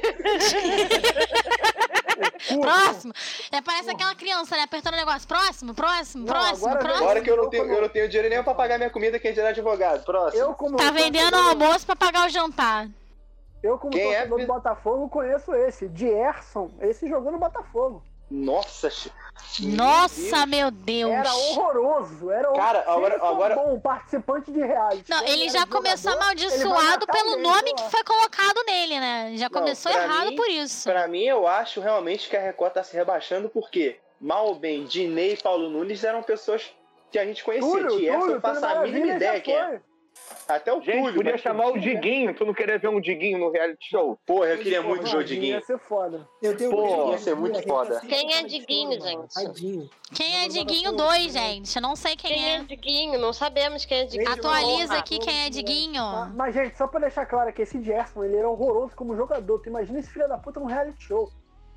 Próximo. É, parece aquela criança, né? Apertando o negócio. Próximo, próximo, Não, próximo, agora- próximo. Agora que eu não tenho, eu não tenho dinheiro nem pra pagar minha comida, quem dirá advogado. Próximo. Eu, como Tá vendendo torcedor- almoço pra pagar o jantar. Eu, como Quem é, torcedor do filho? Botafogo, conheço esse. Dierson. Esse jogou no Botafogo. Nossa, chi- Nossa, meu Deus. Era horroroso. Era Cara, horroroso. agora- Se ele for agora- bom participante de reality. Não, quando ele era já começou jogador, ele vai amaldiçoado matar pelo alguém, nome sei que lá. foi colocado nele, né? Já começou pra errado mim- por isso. Pra mim, eu acho realmente que a Record tá se rebaixando, porque mal ou bem, Dinei e Paulo Nunes eram pessoas que a gente conhecia. Túlio, De essa eu Túlio, faço Túlio a mínima Maravilha ideia já quem é. foi. Até o Gente, Túlio. podia mas- chamar o Diguinho. Tu não queria ver um Diguinho no reality show? Porra, eu queria muito ver o Ia Diguinho. ser foda. Eu tenho Pô, ia ser muito foda. Quem é Diguinho, gente? Tadinho. Quem é Diguinho dois, gente? Eu não sei quem, Quem é é. Diguinho? Não sabemos quem é Diguinho. Atualiza Ah, aqui quem é Diguinho. Mas, mas, gente, só pra deixar claro que esse Dierson, ele era horroroso como jogador. Tu imagina esse filho da puta num reality show.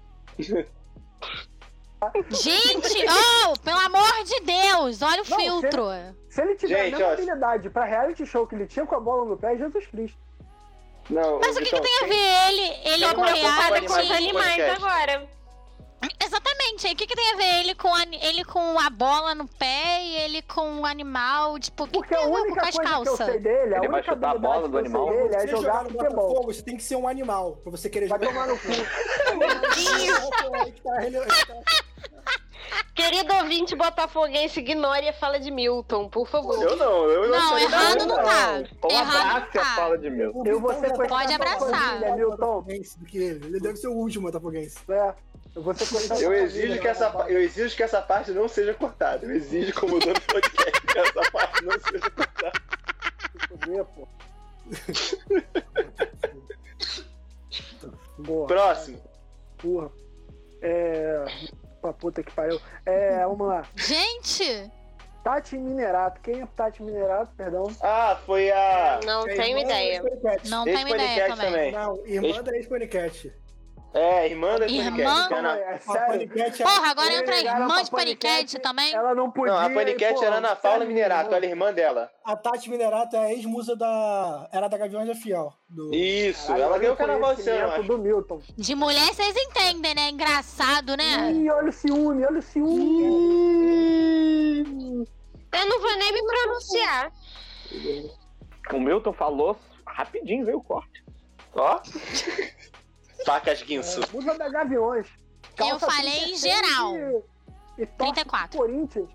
Gente, oh, pelo amor de Deus, olha o Não, filtro. Se ele tiver Gente, a mesma ó, habilidade pra reality show que ele tinha com a bola no pé, Jesus Cristo. Não, Mas o que, que então, tem a quem- ver ele, ele Não, com mas Preocupada com Animais, os reality? animais podcast. agora. Exatamente, aí o que, que tem a ver ele com, a- ele com a bola no pé e ele com o animal? Tipo, o que, que Porque tem a a ver com única as coisa que eu calças? sei dele, a Ele vai única chutar a habilidade bola do que eu animal? sei dele é Você jogar jogar no futebol. Botafogo, você tem que ser um animal pra você querer Vai jogar. tomar no cu. Ele tá- ele tá- Querer Querido ouvinte botafoguense, ignore a fala de Milton, por favor. Eu não, eu não Não, falei errado nada. não tá. Ou Errado não abrace a tá. fala de mil. Eu vou sequestrar Pode sua abraçar. família, Milton. Botafoguense do que ele. Ele deve ser o último botafoguense. É, eu vou sequestrar Eu sua exijo, família, que essa, rapaz. eu exijo que essa parte não seja cortada. Eu exijo, como dono do podcast, que essa parte não seja cortada. Se fuder, pô. Boa. Próximo. Porra. É. Pra puta que pariu. É, vamos lá. Gente, Tati Minerato. Quem é Tati Minerato, perdão? Ah, foi a... Não É tenho irmã da ideia. ex-Panicat. não Esse tenho ideia podcast também. também. Não, irmã da ex-Panicat. É, irmã da Irmã? Panicat. Calma aí, Ana... é A sério. Panicat é- Porra, agora entra a Ligaram irmã pra de Panicat também. Ela não podia. Não, a Panicat pô, era Ana Paula sério, Minerato, irmão. ela é irmã dela. A Tati Minerato é a ex-musa da. Era da Gaviões da Fiel. Do... Isso, Caralho, ela olha ganhou o carnaval esse ano, eu conhecimento acho. do Milton. De mulher vocês entendem, né? Engraçado, né? Ih, olha o ciúme, olha o ciúme. Eu não vou nem me pronunciar. O Milton falou rapidinho, veio o corte. Ó. Facas Guinso. É, musa da Gaviões. Eu falei em trinta e seis geral. E, e torce trinta e quatro. pro Corinthians.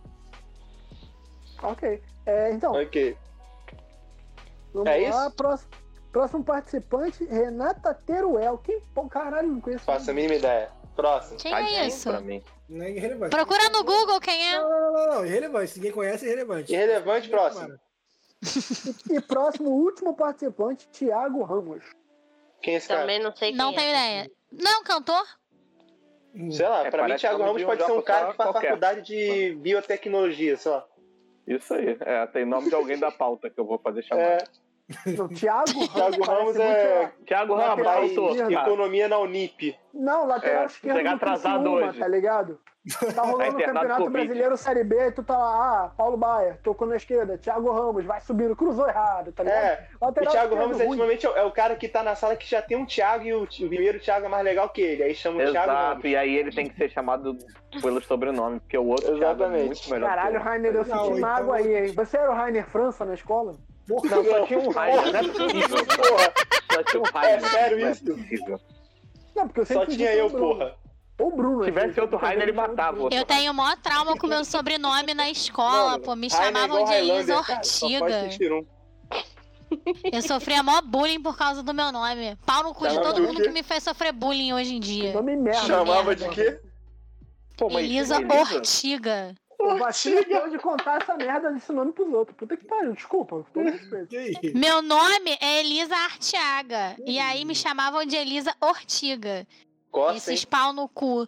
Ok. É, então, Ok. vamos É lá. isso? Próximo, próximo participante, Renata Teruel. Quem? Pô, caralho, não conheço. Faço a mínima ideia. Próximo. Quem Tadinho é isso? Pra mim. Não é irrelevante. Procura no Google quem é. Não, não, não, não. Irrelevante. Se ninguém conhece, é irrelevante. Irrelevante, próximo. E próximo, último participante, Thiago Ramos. Quem é esse cara? Também não sei quem Não é. tenho ideia. Não, cantor? Sei lá, É, pra mim, parece Thiago nome Ramos de um pode ser um jogo cara que faz qualquer. faculdade de biotecnologia, sei lá. Isso aí. É, tem nome de alguém da pauta que eu vou fazer chamar. É, Não, Thiago Ramos. Thiago parece Ramos muito- é Thiago Lateral Ramos, faz esquerdo. autor. cara. economia na Unip. Não, lateral É, esquerdo chegar do atrasado Criciúma, hoje. tá ligado? Tá rolando o internado Campeonato Covid. Brasileiro Série B, tu tá lá, ah, Paulo Baier, tocou na esquerda, Thiago Ramos, vai subindo, cruzou errado, tá ligado? É, o Lateral Thiago esquerdo Ramos é, ruim. ultimamente é o cara que tá na sala que já tem um Thiago e o, o primeiro Thiago é mais legal que ele. Aí chama o Thiago Exato, Ramos. e aí ele tem que ser chamado pelo sobrenome, porque o outro Thiago é Exatamente. muito melhor. Caralho, que ele. Rainer, eu Não, senti então- mágoa aí, hein? Você era o Rainer França na escola? Não, só tinha um Rainer, não é possível. Porra, Só tinha um Rainer. É sério não é isso? possível. Não, porque eu sempre só fiz tinha isso com eu, o Bruno. porra. Ou o Bruno. Se tivesse gente, outro porque Rainer, ele eu matava o outro. Eu tenho o maior trauma com meu sobrenome na escola, Mano, pô. Me Rainer é chamavam igual de Elisa Highlander, cara, só pode Ortiga. existir um. Eu sofria mó bullying por causa do meu nome. Pau no cu de Chamava todo de mundo quê? que me fez sofrer bullying hoje em dia. Nome merda. Chamava merda. de quê? Pô, mas Elisa Ortiga. O vacilo é de contar essa merda desse nome pros outros. Puta que pariu, desculpa. Com todo respeito. E aí? Meu nome é Elisa Arteaga. E aí me chamavam de Elisa Ortiga. Coça, hein? Esses pau no cu.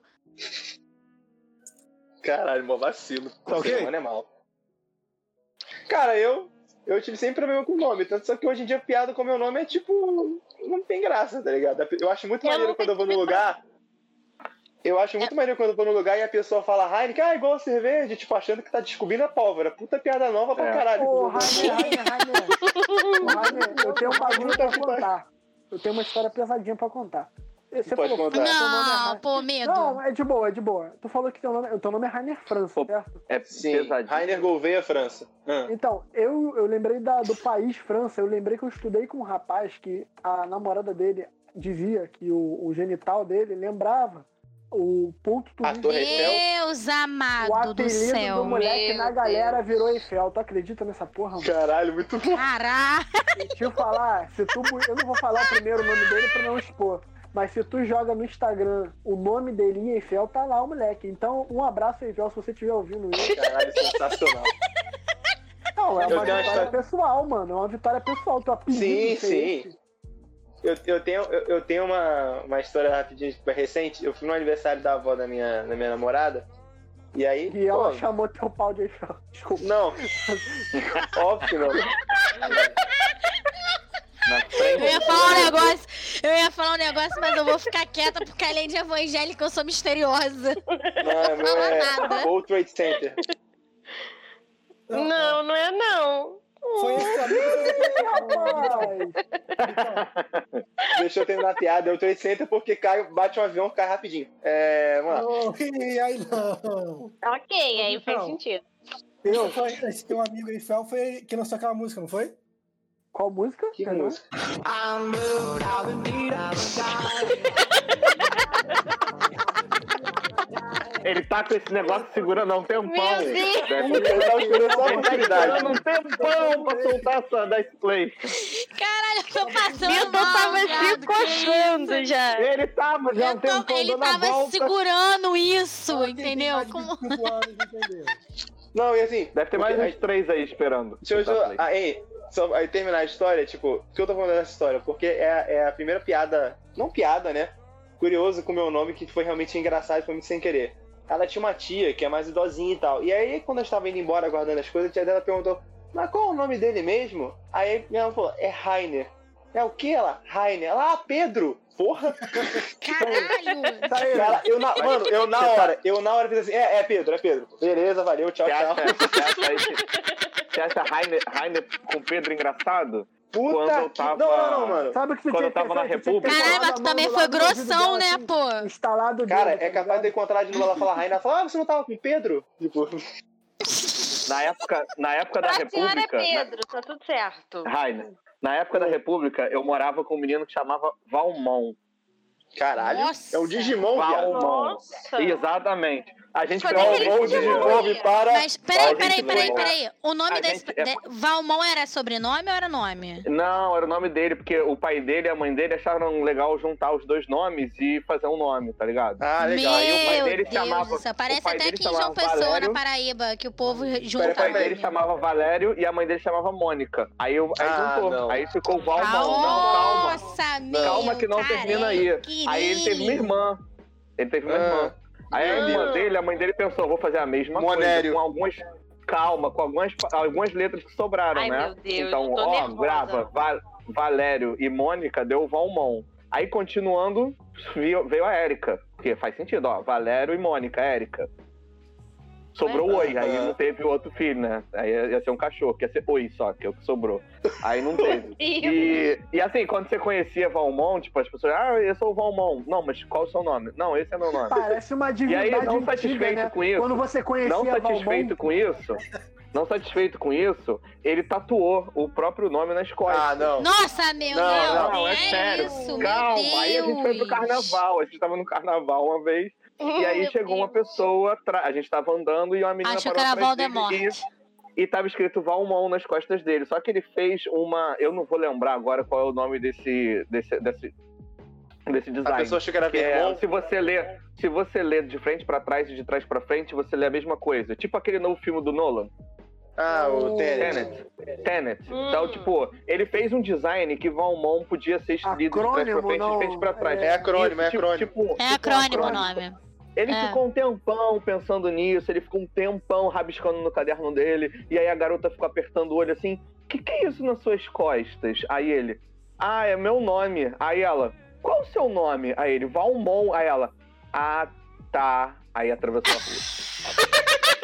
Caralho, mó vacilo. Tá ok? Ser humano é mal. Cara, eu, eu tive sempre problema com o nome. Tanto só que hoje em dia piada com o meu nome é tipo... Não tem graça, tá ligado? Eu acho muito Eu maneiro nunca quando eu vou no tive lugar... Eu acho muito maneiro quando eu vou no lugar e a pessoa fala Heineken, ah, igual cerveja, tipo, achando que tá descobrindo a pólvora. Puta piada nova pra É. caralho. Ô, Rainer, Rainer, Rainer. Ô, Rainer, eu tenho um bagulho pra contar. Eu tenho uma história pesadinha pra contar. Você Pode falou, contar. teu nome é Não, Rainer. pô, medo. Não, é de boa, é de boa. Tu falou que teu nome, teu nome é Rainer França, Pô. certo? É Sim, pesadinho. Rainer Gouveia, França. Ah. Então, eu, eu lembrei da, do país França, eu lembrei que eu estudei com um rapaz que a namorada dele dizia que o, o genital dele lembrava o ponto A turístico. Torre Eiffel? Deus O amado do apelido céu. do moleque Meu na galera virou Eiffel. Tu acredita nessa porra, mano? Caralho, muito bom. Caraca. Deixa eu falar, se tu, eu não vou falar o primeiro nome dele pra não expor, mas se tu joga no Instagram o nome dele em Eiffel, tá lá o moleque. Então, um abraço, Eiffel, se você estiver ouvindo isso. Caralho, sensacional. Não, é Eu uma tenho uma vitória história- pessoal, mano. É uma vitória pessoal. Tu apelido Sim, ser sim. esse. Eu, eu tenho, eu, eu tenho uma, uma história rapidinho, tipo, recente. Eu fui no aniversário da avó da minha, da minha namorada. E aí. E ela pô, chamou teu pau de Eiffel. Desculpa. Não. Óbvio que não. Na Eu frente. ia falar um negócio, eu ia falar um negócio, mas eu vou ficar quieta porque além de evangélica eu sou misteriosa. Não, meu é Nada. World Trade Center. Não, não é não. Foi esse amigo Rapaz! Deixa eu terminar a piada. É o Trade Center porque cai, bate um avião, cai rapidinho. É, vamos lá. Oh, e aí não. Ok, aí faz Não. sentido. Esse, foi, esse teu amigo Eiffel foi que lançou aquela música, não foi? Qual música? Que Perdão? música? Ele tá com esse negócio segurando há um tempão. Meu Deus. Deve- Ele tá esperando só a Ele tá oportunidade. esperando um tempão pra soltar essa da play. Caralho, eu tô passando Vitor mal, tava viado, se que coçando isso? já. Ele tava já há um Eu tô- tempão ele dando a tava volta. segurando isso, Só quem tem entendeu? mais de Como... vinte e cinco anos, entendeu? Não, e assim... Deve ter mais porque- uns três aí esperando. Deixa eu, deixa eu ah, hein, só aí terminar a história, tipo, por que eu tô falando dessa história? Porque é, é a primeira piada, não piada, né? Curioso com o meu nome, que foi realmente engraçado, foi muito sem querer. Ela tinha uma tia que é mais idosinha e tal. E aí, quando eu estava indo embora guardando as coisas, a tia dela perguntou, mas qual é o nome dele mesmo? Aí minha mãe falou, é Rainer. É o que ela? Rainer. Ela, ah, Pedro! Porra! Caralho! Tá aí, Cara, eu na, mano, eu na hora, eu na hora fiz assim, é, é Pedro, é Pedro. Beleza, valeu, tchau, Você tchau. acha, você acha, esse- você acha Rainer, Rainer com Pedro engraçado? Puta Quando eu que... tava- Não, não, não, mano. Sabe o que tu Quando tinha eu tava que ter na feito? Tu tinha que ter República- Caralho, colado mas tu a mão também do foi lado do ouvido grossão, dela, né, assim, pô? Instalado Cara, dele, é tá capaz ligado? de eu encontrar de novo ela falar Rainer, ela fala, ah, você não tava com o Pedro? Tipo, Na época, na época da Pra senhora é República... na- Pedro, tá tudo certo. Rainer, na época da República, eu morava com um menino que chamava Valmon. caralho, Nossa. é um Digimon, viado. Valmon. Nossa. Exatamente. A gente Foi pegou daquele o Valmon Digimon. desenvolve para... Mas peraí, Ó, peraí, gente, peraí, vamos lá. peraí. O nome A desse. gente é- de- Valmon era sobrenome ou era nome? Não, era o nome dele, porque o pai dele e a mãe dele acharam legal juntar os dois nomes e fazer um nome, tá ligado? Ah, legal. Aí o pai Meu dele Deus chamava- do céu. Parece o pai até dele que em João chamava Pessoa, Valério. na Paraíba, que o povo junta. O pai Peraí, dele chamava Valério e a mãe dele chamava Mônica. Aí, eu, aí Ah, juntou. não. Aí ficou Valmon. Não, calma. Nossa, meu. Calma que não termina aí. Aí ele teve uma irmã. Ele teve uma Ah. irmã. Aí a irmã Ah. dele, a mãe dele pensou, vou fazer a mesma Monério. coisa, com algumas... Calma, com algumas, algumas letras que sobraram, Ai, né? meu Deus, então, tô ó, nervosa. grava, Va- Valério e Mônica deu Valmon. Aí, continuando, veio, veio a Érica. Porque faz sentido, ó, Valério e Mônica, Érica. Sobrou o Oi, aí não teve outro filho, né? Aí ia ia ser um cachorro, que ia ser Oi só, que é o que sobrou. Aí não teve. E, e assim, quando você conhecia Valmon, tipo, as pessoas, ah, eu sou o Valmon. Não, mas qual é o seu nome? Não, esse é meu nome. Parece uma E divindade aí, não antiga, satisfeito né? com isso, Quando você conhecia não satisfeito Valmon, com isso, não satisfeito com isso, ele tatuou o próprio nome nas costas. Ah, não. Nossa, meu Não, Deus. Não, é é sério. isso, Calma, meu Deus. aí a gente foi pro carnaval, a gente tava no carnaval uma vez, e aí Meu chegou uma Deus. pessoa, atra- a gente tava andando e uma menina Achou que parou era atrás dele Voldemort. e, e tava escrito Valmon nas costas dele, só que ele fez uma, eu não vou lembrar agora qual é o nome desse, desse, desse, desse A design. pessoa achou que era Que é, Vermont. se você ler, se você ler de frente pra trás e de trás pra frente, você lê a mesma coisa. Tipo aquele novo filme do Nolan, Ah, o Tenet. Tenet. Tenet. Hum. Então, tipo, ele fez um design que Valmon podia ser lido de trás pra Acrônimo, frente e de não. frente pra trás. É acrônimo, é Isso, tipo- acrônimo. Tipo, É tipo acrônimo o acrônimo. nome. Ele É. ficou um tempão pensando nisso, ele ficou um tempão rabiscando no caderno dele, e aí a garota ficou apertando o olho assim, que que é isso nas suas costas? Aí ele, ah, é meu nome. Aí ela, qual o seu nome? Aí ele, Valmon. Aí ela, ah, tá. Aí atravessou a rua.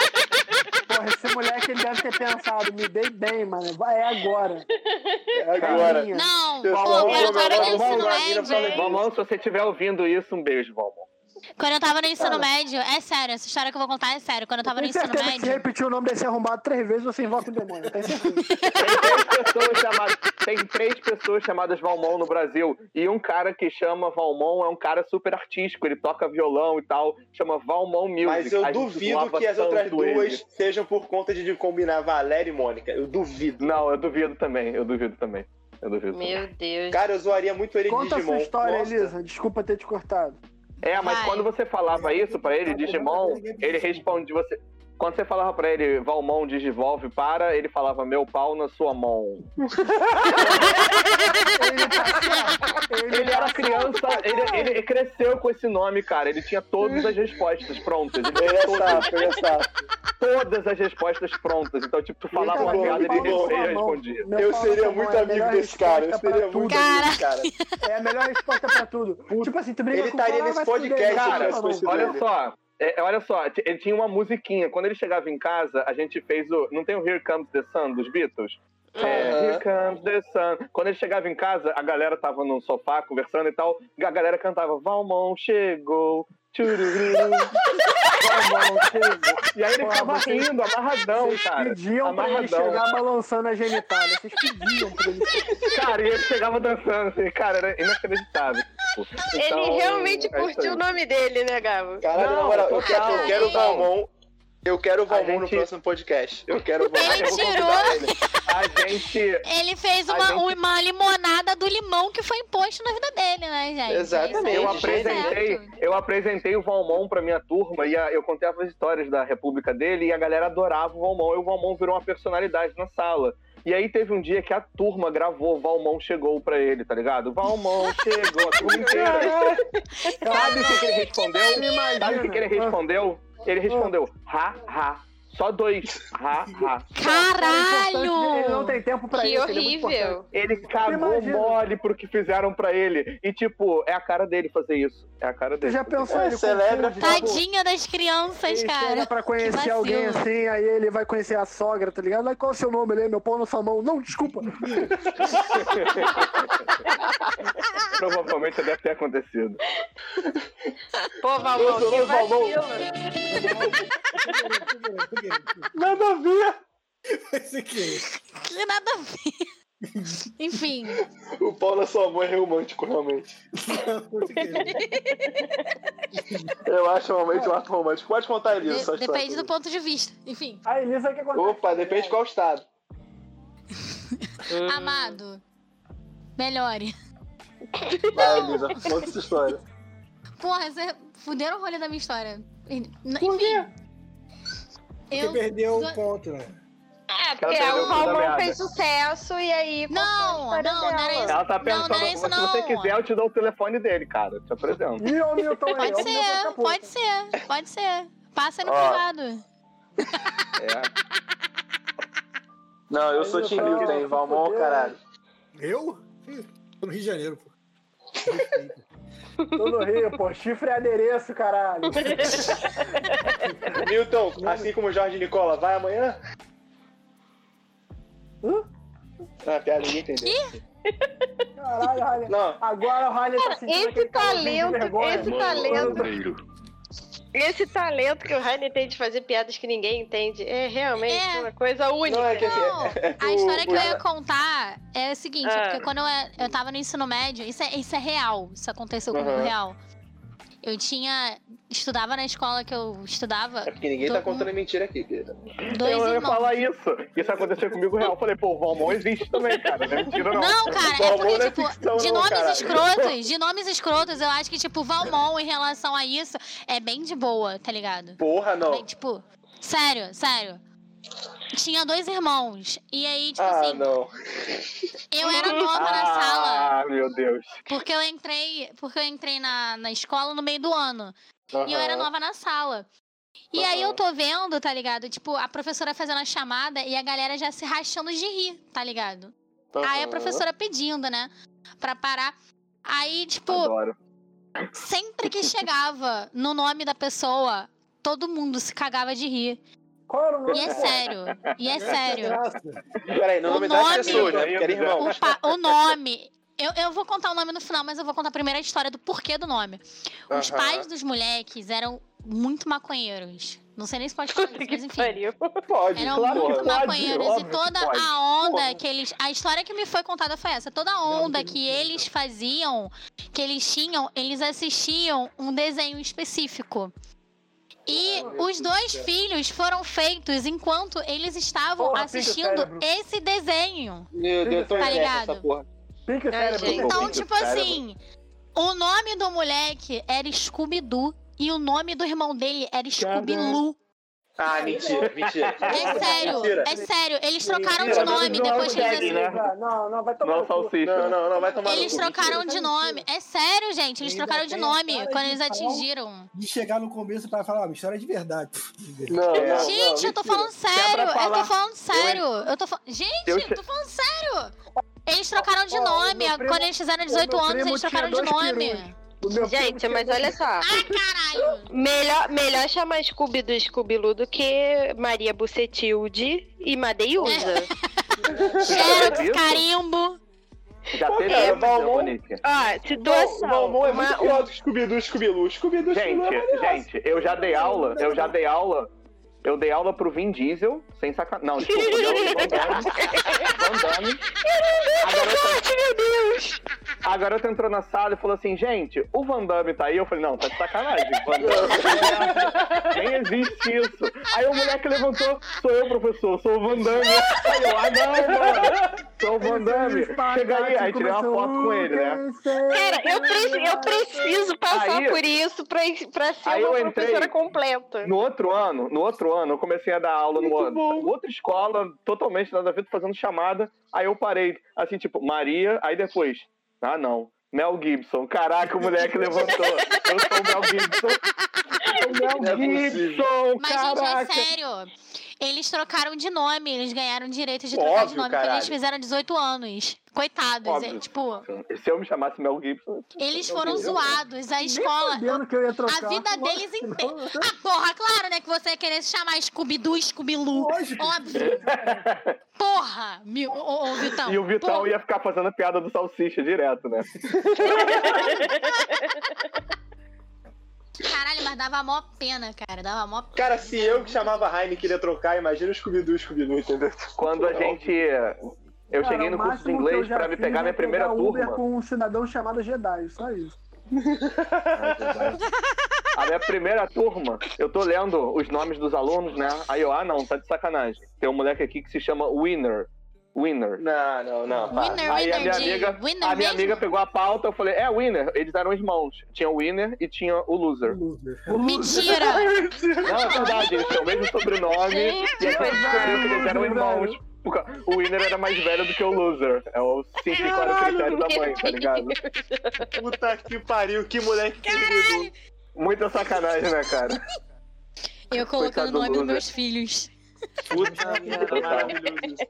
porra, esse moleque ele deve ter pensado, me dei bem, mano. Vai, é agora. É agora. Carinha. Não, Eu pô, só vou quando eu tava jogar no uma ensino bola na mina pra médio. Valmon, se você estiver ouvindo isso, um beijo, Valmon. Quando eu tava no ensino Cara. médio, é sério, essa história que eu vou contar é sério. Quando eu tava no Tenho ensino certeza que se médio. repetir o nome desse arrombado três vezes, você invoca o demônio. Tenho certeza. Tem três pessoas chamadas, tem três pessoas chamadas Valmon no Brasil. E um cara que chama Valmon é um cara super artístico. Ele toca violão e tal. Chama Valmon Music. Mas eu A gente duvido zoava que as outras tanto duas ele. sejam por conta de combinar Valéria e Mônica. Eu duvido. Não, eu duvido também. Eu duvido também. Eu duvido também. Meu Deus. Cara, eu zoaria muito ele de Conta a Digimon. sua história, Nossa. Elisa. Desculpa ter te cortado. É, mas Vai. quando você falava isso pra ele, Digimon, ele responde você. Quando você falava pra ele, Valmon Digivolve, para, ele falava, meu pau na sua mão. Ele tá certo. Ele, Ele tá era certo. criança, ele, ele cresceu com esse nome, cara. Ele tinha todas as respostas prontas. Ele Ele tinha é todas, safo, ele é safo. todas as respostas prontas. Então, tipo, tu falava Ele uma tá piada e bem, ele, pau na ele sua mão. respondia. Meu Eu pau na seria sua muito mão é a amigo melhor desse cara. Eu resposta seria pra muito tudo. amigo desse cara. É a melhor resposta pra tudo. Tipo assim, tu briga Ele com estaria o cara, nesse vai se fuder, podcast não, se Cara, tivesse não, conhecido não. olha ele. só. É, olha só, t- ele tinha uma musiquinha. Quando ele chegava em casa, a gente fez o... Não tem o Here Comes the Sun dos Beatles? É, Aham. Here Comes the Sun. Quando ele chegava em casa, a galera tava no sofá conversando e tal, e a galera cantava Valmon chegou, Chururu. Valmon chegou. E aí ele Pô, ficava vocês- rindo, amarradão, Vocês cara. pediam pra ele Amarradão. chegar balançando a genitália. Vocês pediam pra ele. Cara, e ele chegava dançando, assim, cara, era inacreditável. Tipo, Ele então, realmente é isso curtiu o aí. nome dele, né, Gabo? Caralho, Não, na moral, eu quero, total. eu quero o Valmon. Eu quero o Valmon A no gente- próximo podcast. Eu quero o Valmon. Ele eu vou tirou. convidar ele. A gente. Ele fez A uma, gente- uma limonada do limão que foi imposto na vida dele, né, gente? Exatamente. Eu Gente, apresentei, certo. eu apresentei o Valmon pra minha turma e a- eu contei as histórias da República dele e a galera adorava o Valmon. E o Valmon virou uma personalidade na sala. E aí teve um dia que a turma gravou, Valmon chegou pra ele, tá ligado? Valmon chegou, a turma inteira. Sabe o que, que ele respondeu? Sabe o que, que ele respondeu? Ele respondeu, ha, ha. Só dois, ha, ha. Ele não Caralho! tem tempo pra Que isso. ele é muito importante. horrível. Ele cagou Imagina. mole pro que fizeram pra ele. E tipo, é a cara dele fazer isso. É a cara Tu dele. já pensou É, ele celebra- confunde, tipo, Tadinha das crianças, ele chega cara. pra conhecer Que vacilo. alguém assim, aí ele vai conhecer a sogra, tá ligado? Aí qual é o seu nome? Ele é meu pau na sua mão. Não, desculpa. Provavelmente deve ter acontecido. Pô, Valmon, Eu que sou o Valmon. vacilo. Nada a ver. Esse aqui. Que nada a ver. Enfim, O pau na sua mão é romântico, realmente. Eu acho realmente um ato romântico. Pode contar, Elisa, de- sua história. depende do ponto de vista. Enfim, A Elisa, o que acontece? Opa, depende de qual estado. amado, melhore. Vai, Elisa, conta essa história. Porra, você fuderam o rolê da minha história. Enfim, Porque eu... perdeu o ponto, né? É, porque Ela perdeu o tudo da Valmon merda. fez sucesso e aí... contou a Não, história não, não era dela. isso. Ela tá Não, pensando, não é isso, se não. você quiser, eu te dou o telefone dele, cara. Te apresento. Ih, ô Milton aí. Pode ó, o Milton daqui a ser, pouco. pode ser, pode ser. Passa no Ó. privado. É. Não, eu sou Aí, Tim Milton, Milton, hein? Valmon, fudeu. caralho. Eu? Ih, tô no Rio de Janeiro, pô. Todo Rio, pô. Chifre e adereço, caralho. Milton, assim como o Jorge Nicola, vai amanhã? Hã? Ah, piada, ninguém entendeu. Caralho, Ryan. Não, Agora o Ryan tá sentindo esse aquele calorzinho de talento, vergonha. esse talento. Esse talento que o Rainer tem de fazer piadas que ninguém entende é realmente É. uma coisa única. não é que assim, Não, é, é que a o- história que o- eu ia contar é o seguinte, Ah. é porque quando eu, eu tava no ensino médio, isso é, isso é real, isso aconteceu comigo Aham. real. Eu tinha, estudava na escola que eu estudava, É porque ninguém Tô tá com- contando mentira aqui, querida. dois Eu ia irmãos. falar isso. Isso aconteceu comigo real. Eu falei, pô, o Valmon existe também, cara. Não é mentira, não. Não, cara, é Valmon porque, não é tipo, ficção, de não, nomes caralho. escrotos, de nomes escrotos, eu acho que, tipo, Valmon, em relação a isso, é bem de boa, tá ligado? Porra, não. Bem, tipo, sério, sério. Tinha dois irmãos, e aí, tipo Ah, assim, não. eu era nova na sala, Ah, meu Deus. porque eu entrei, porque eu entrei na, na escola no meio do ano. E eu era Aham. nova na sala. E aí Aham. eu tô vendo, tá ligado? Tipo, a professora fazendo a chamada e a galera já se rachando de rir, tá ligado? Aí a Aham. professora pedindo, né? Pra parar. Aí, tipo, Adoro. sempre que chegava no nome da pessoa, todo mundo se cagava de rir. Qual era o nome? E é sério. E é sério. Graça. Peraí, no O nome das nome- pessoas, né? Porque era irmão. O, pa- o nome. Eu, eu vou contar o nome no final, mas eu vou contar primeiro a história do porquê do nome. Os Aham. pais dos moleques eram muito maconheiros. Não sei nem se pode falar isso, Que mas enfim. pariu. Pode, Eram claro muito que pode. maconheiros. óbvio E toda que pode. a onda Porra. que eles. A história que me foi contada foi essa. Toda a onda que eles faziam, que eles tinham, eles assistiam um desenho específico. E os dois filhos foram feitos enquanto eles estavam Porra, fica assistindo cérebro. esse desenho. Meu Deus, eu tô Tá em guerra ligado? essa porra. Pica, Ai, cérebro. gente. Então, Muito tipo cérebro. assim, o nome do moleque era Scooby-Doo e o nome do irmão dele era Scooby-Loo. Ah, mentira, mentira. É sério, Mentira. é sério. Eles trocaram de Mentira, nome não é depois que eles Tag, né? assi- Não, não, vai tomar Não, no cu. salsicha. Não, não, não, vai tomar no Eles cu, trocaram mentira. de nome. É sério, gente. Eles Ainda trocaram de tem a nome cara quando de eles pau. atingiram. De chegar no começo pra falar, ó, minha história é de verdade. Não, não, Gente, não, eu tô mentira. falando Se é sério. pra Eu tô falar, falando sério. Eu tô falando. Gente, Eu eu tô falando sério. Eles trocaram de Ó, o nome. meu primo- Quando eles fizeram o dezoito meu anos, primo eles trocaram de tinha dois nome. perus. O meu primo Gente, tinha mas dois- olha só. Ai, caralho. Melhor, melhor chamar Scooby do Scooby-Loo do que Maria Bucetilde e Madeiusa. Xerox, isso? carimbo. Já Pô, teve cara, erro, Valmont- Monique? Ó, situação. O Valmont é uma- muito pior do que Scooby-Doo, Scooby-Doo. Scooby-Doo, Gente, Scooby-Doo. gente, eu já dei aula, eu já dei aula, eu dei aula pro Vin Diesel, sem sacanagem. Não, desculpa, eu dei aula pro Van Damme. Van Damme. A garota, Meu Deus! a garota entrou na sala e falou assim, gente, o Van Damme tá aí? Eu falei, não, tá de sacanagem. Van Damme, nem existe isso. Aí o moleque levantou, sou eu, professor, sou o Van Damme. Aí eu, ah, não, mano, sou o Van Damme. Chega aí, aí tirei uma foto com ele, né? Cara, eu, preci- eu preciso passar Aí- por isso pra, pra ser aí uma eu entrei- professora completa. No outro ano, no outro ano, eu comecei a dar aula Muito numa bom. outra escola, totalmente nada a ver, fazendo chamada. Aí eu parei, assim, tipo, Maria, aí depois, ah, não, Mel Gibson. Caraca, o moleque levantou. Eu sou o Mel Gibson. O Mel É Gibson, Mas, caraca. gente, é sério. Eles trocaram de nome, eles ganharam direito de trocar de Óbvio, nome, porque caralho. eles fizeram dezoito anos. Coitados, Óbvio. é, tipo, Se eu me chamasse Mel Gibson... eles eu foram não queria, zoados, a escola. Sabendo que eu ia trocar. A vida deles inteira. Ah, porra, claro, né? Que você ia querer se chamar Scooby-Doo, Scooby-Loo. Lógico. Óbvio. Porra! Mil, ô, ô, Vitão. E o Vitão porra. ia ficar fazendo a piada do salsicha direto, né? Caralho, mas dava mó pena, cara. Dava mó pena. Cara, se eu que chamava Heine queria trocar, imagina o Scooby-Doo, Scooby-Doo, entendeu? Quando a gente... Eu Cara, cheguei o no curso de máximo que eu inglês já pra me fiz pegar é minha primeira pegar Uber turma. com um cidadão chamado Jedi, só isso. A minha primeira turma, eu tô lendo os nomes dos alunos, né? Aí eu, ah não, tá de sacanagem. Tem um moleque aqui que se chama Winner. Winner. Não, não, não. para. Winner, Aí a winner minha de... amiga, winner a minha mesmo? amiga pegou a pauta, eu falei, é Winner. Eles eram irmãos. Tinha o Winner e tinha o Loser. Mentira! Não, é verdade, eles tinham o mesmo sobrenome Gente, e a gente mas descobriu que eles eram irmãos. Porque o Winner era mais velho do que o Loser. É o simplificado critério da mãe, tá ligado? Puta que pariu, que moleque querido. Muita sacanagem, né, cara? Eu colocando Coitado o do nome dos loser. meus filhos. Puta merda, maravilhoso isso.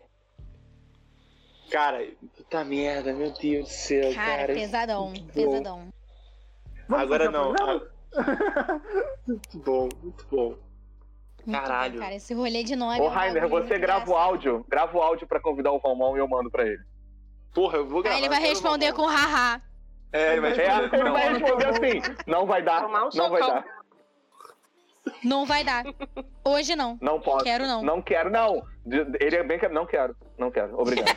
Cara, puta merda, meu Deus do céu, Cara, cara. pesadão, muito bom. pesadão. Vamos Agora fazer o não. programa? Muito bom, muito bom. Muito Caralho. bom, cara. Esse rolê de nome. Ô, é um Rainer, bagulho você muito grava o engraçado. áudio. Grava o áudio pra convidar o Valmont e eu mando pra ele. Porra, eu vou gravar. Aí ele vai quero responder uma- com haha. É, ele vai É, responder com ele vai não. responder assim, não vai dar, Tomar um não vai socão. dar. Não vai dar. Hoje não. Não posso. Quero não. Não quero, não. De- Ele é bem que não quero. Não quero. Obrigado.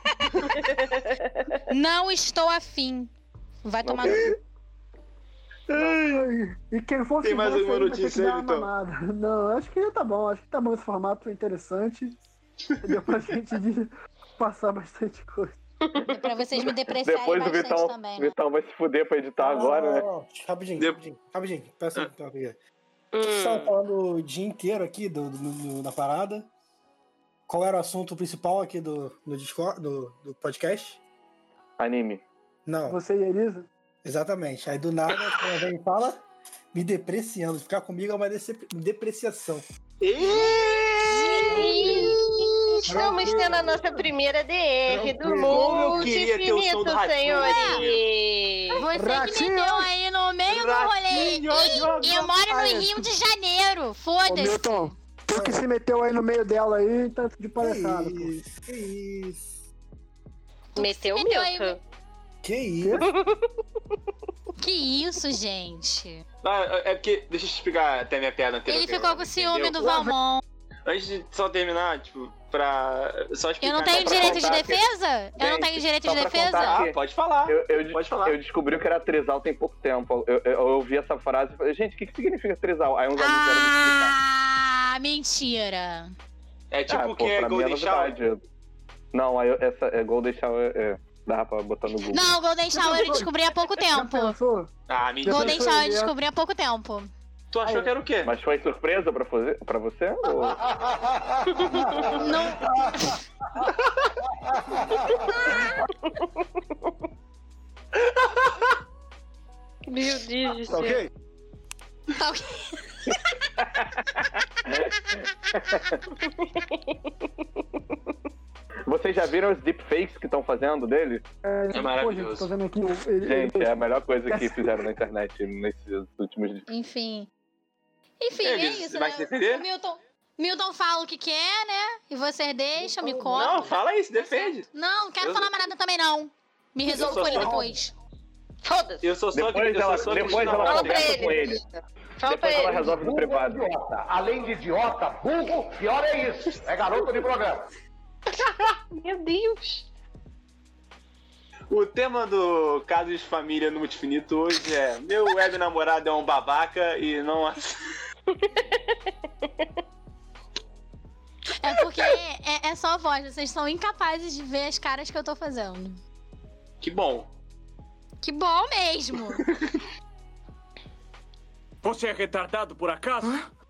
Não estou afim. Vai Não tomar no quero. cu. Ai, e quem for Tem mais figura, alguma vai ter que notícia dar aí, uma Vitão? mamada. Não, acho que tá bom. Acho que tá bom esse formato, foi interessante. Deu pra gente de- passar bastante coisa. Pra vocês me depreciarem Depois o bastante Vitão, também, né? Vitão vai se fuder pra editar agora, né? Ó, ó, Rapidinho, Deu- rapidinho, rapidinho. Peça Ah. um aqui. Vocês estavam falando o dia inteiro aqui do, do- do- da parada. Qual era o assunto principal aqui do, do, Discord, do, do podcast? Anime. Não, Você e a Elisa? exatamente. Aí do nada, quando alguém fala, me depreciando. Ficar comigo é uma decep- depreciação. Estamos tendo a nossa primeira D R do Tranquilo. Como eu queria ter o som Multifinito, do ratinho. senhores. Você que Ratinho. meteu aí no meio do rolê. Ratinho, Ih, joga eu moro no praia. Rio de Janeiro. Ô, Foda-se. Milton, tu que se meteu aí no meio dela aí, tá de palhaçada, Que pô. isso, que isso. Meteu o meteu aí, Milton. Que isso? Que isso, gente? Ah, é porque, deixa eu te explicar até a minha piada anterior. Ele ficou com ciúme entendeu? do Valmont. Antes de só terminar, tipo, pra só explicar... Eu não tenho só pra direito de contar que- defesa? Eu não Gente, tenho direito só de pra defesa? contar- Ah, pode falar. Eu, eu, Pode falar. eu descobri que era trisal tem pouco tempo. Eu, eu, eu ouvi essa frase e falei, gente, o que, que significa trisal? Aí uns amigos vieram me explicar. Ah, mentira. É tipo Ah, o pô, que é pra mim é Golden Shower? novidade. Não, aí eu- essa é Golden Shower, é, dá pra botar no Google. Não, Golden Shower eu descobri há pouco Já tempo. pensou? Ah, mentira. Golden pensou Shower eu em- descobri há pouco tempo. Tu achou que era o quê? Mas foi surpresa pra, fazer, pra você? Ou... Não. Meu Deus do Tá céu. ok? Tá ok. Vocês já viram os deepfakes que estão fazendo dele? É, É pô, maravilhoso. gente, tô vendo aqui. Ele, Gente, ele- é a melhor coisa que fizeram na internet nesses últimos dias. Enfim. Enfim, Ele é isso, vai né? se defender? O Milton, Milton fala o que quer, né? E vocês deixam, me contam. Não, fala isso, defende. Não, não quero Eu- falar mais nada também, não. Me resolvo Eu com só ele sou- depois. Foda-se. Eu sou só Depois eu ela, sou só depois ela Fala pra conversa ele. com ele. Fala pra Depois ela ele. resolve no Burro é privado. idiota. Além de idiota, burro, pior é isso. É garoto de programa. Meu Deus. O tema do caso de família no Multifinito hoje é: meu web namorado é um babaca e não. É porque é, é só a voz, vocês são incapazes de ver as caras que eu tô fazendo. Que bom. Que bom mesmo! Você é retardado por acaso?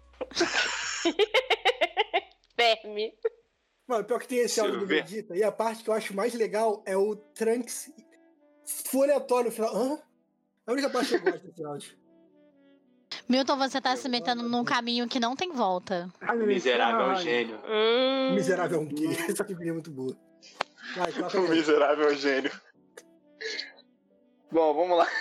Verme. Mano, pior que tem esse Deixa áudio eu do ver. Vegeta. E a parte que eu acho mais legal é o Trunks aleatório no final. Hã? É a única parte que eu gosto desse áudio. Milton, você tá se metendo num caminho que não tem volta. Ai, O miserável é um gênio. Hum. Miserável é um gay. Essa figurinha é muito boa. Vai, coloca O aí. miserável é um gênio. Bom, vamos lá.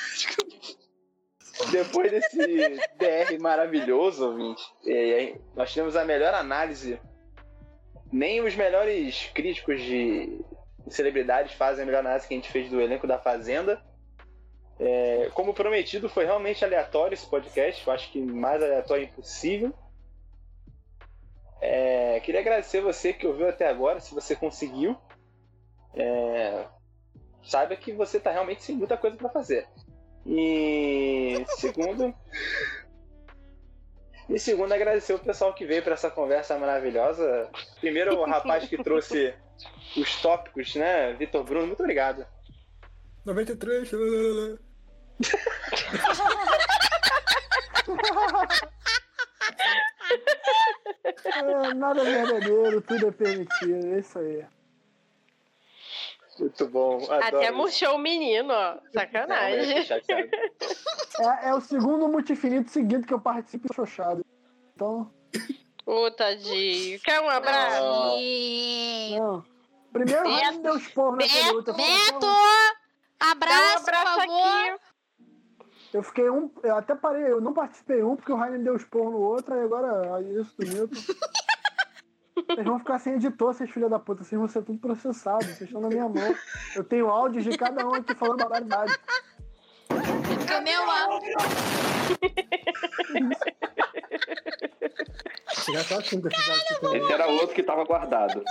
Depois desse D R maravilhoso, ouvinte, é, nós tivemos a melhor análise. Nem os melhores críticos de celebridades fazem a melhor análise que a gente fez do elenco da Fazenda. É, como prometido, foi realmente aleatório esse podcast. Eu acho que mais aleatório é impossível. É, queria agradecer você que ouviu até agora, se você conseguiu. É, saiba que você está realmente sem muita coisa para fazer. E segundo, e segundo, agradecer o pessoal que veio para essa conversa maravilhosa. Primeiro, o rapaz que trouxe os tópicos, né? Vitor Bruno, muito obrigado. noventa e três. É, nada é verdadeiro, tudo é permitido. É isso aí. Muito bom. Adoro Até isso. murchou o menino, ó. Sacanagem. Não, chateado. É, é o segundo multifinito seguido que eu participo do Xoxado. Então, Ô, tadinho. Quer um abraço? E... não. Primeiro, Beto, ele me deu esporro naquele Beto, outro. Eu Beto! falei, Dá um Abraço, por abraço favor! aqui. Eu fiquei um. Eu até parei, eu não participei um porque o Rainer me deu esporro no outro, aí agora aí isso do Milton. Vocês vão ficar sem editor, vocês filha da puta, vocês vão ser tudo processados, vocês estão na minha mão. Eu tenho áudios de cada um aqui falando barbaridade. Porque o meu áudio. Chegar só assim desse áudio que tem. Esse era outro que tava guardado.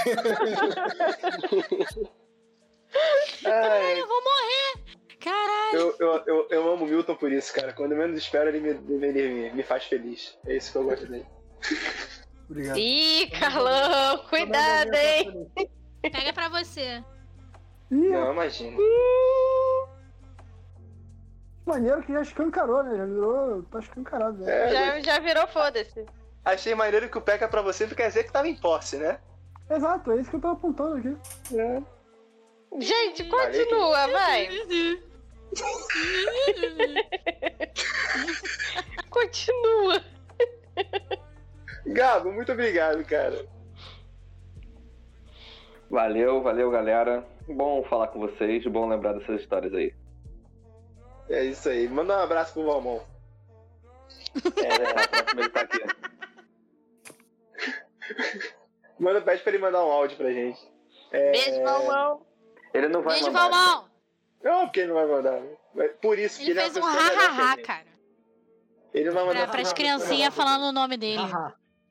Ai, Eu vou morrer! Caralho! eu, eu, eu, eu amo o Milton por isso, cara. Quando eu menos espero, ele me, ele me, me faz feliz. É isso que eu gosto dele. Obrigado. Ih, Carlão, cuidado, hein? Pega pra você. Ih, Não, imagina. maneiro que já escancarou, né? Já virou. Tá escancarado, né? É, Já, já virou, foda-se. achei maneiro que o P E C A pra você quer dizer que tava em posse, né? Exato, é isso que eu tô apontando aqui. Gente, continua, vai. Continua. Gabo, muito obrigado, cara. Valeu, valeu, galera. Bom falar com vocês, bom lembrar dessas histórias aí. É isso aí. Manda um abraço pro Valmon. É, né? A próxima ele tá aqui. Manda, pede pra ele mandar um áudio pra gente. É... Beijo, Valmão. Ele não vai Beijo, mandar. Valmão! Não, porque ele não vai mandar. Por isso que Ele ele, fez é um uma pessoa melhor que a ha-ha-ha, gente. cara. Ele não vai Pra, mandar pras criancinhas falando o nome dele. Haha.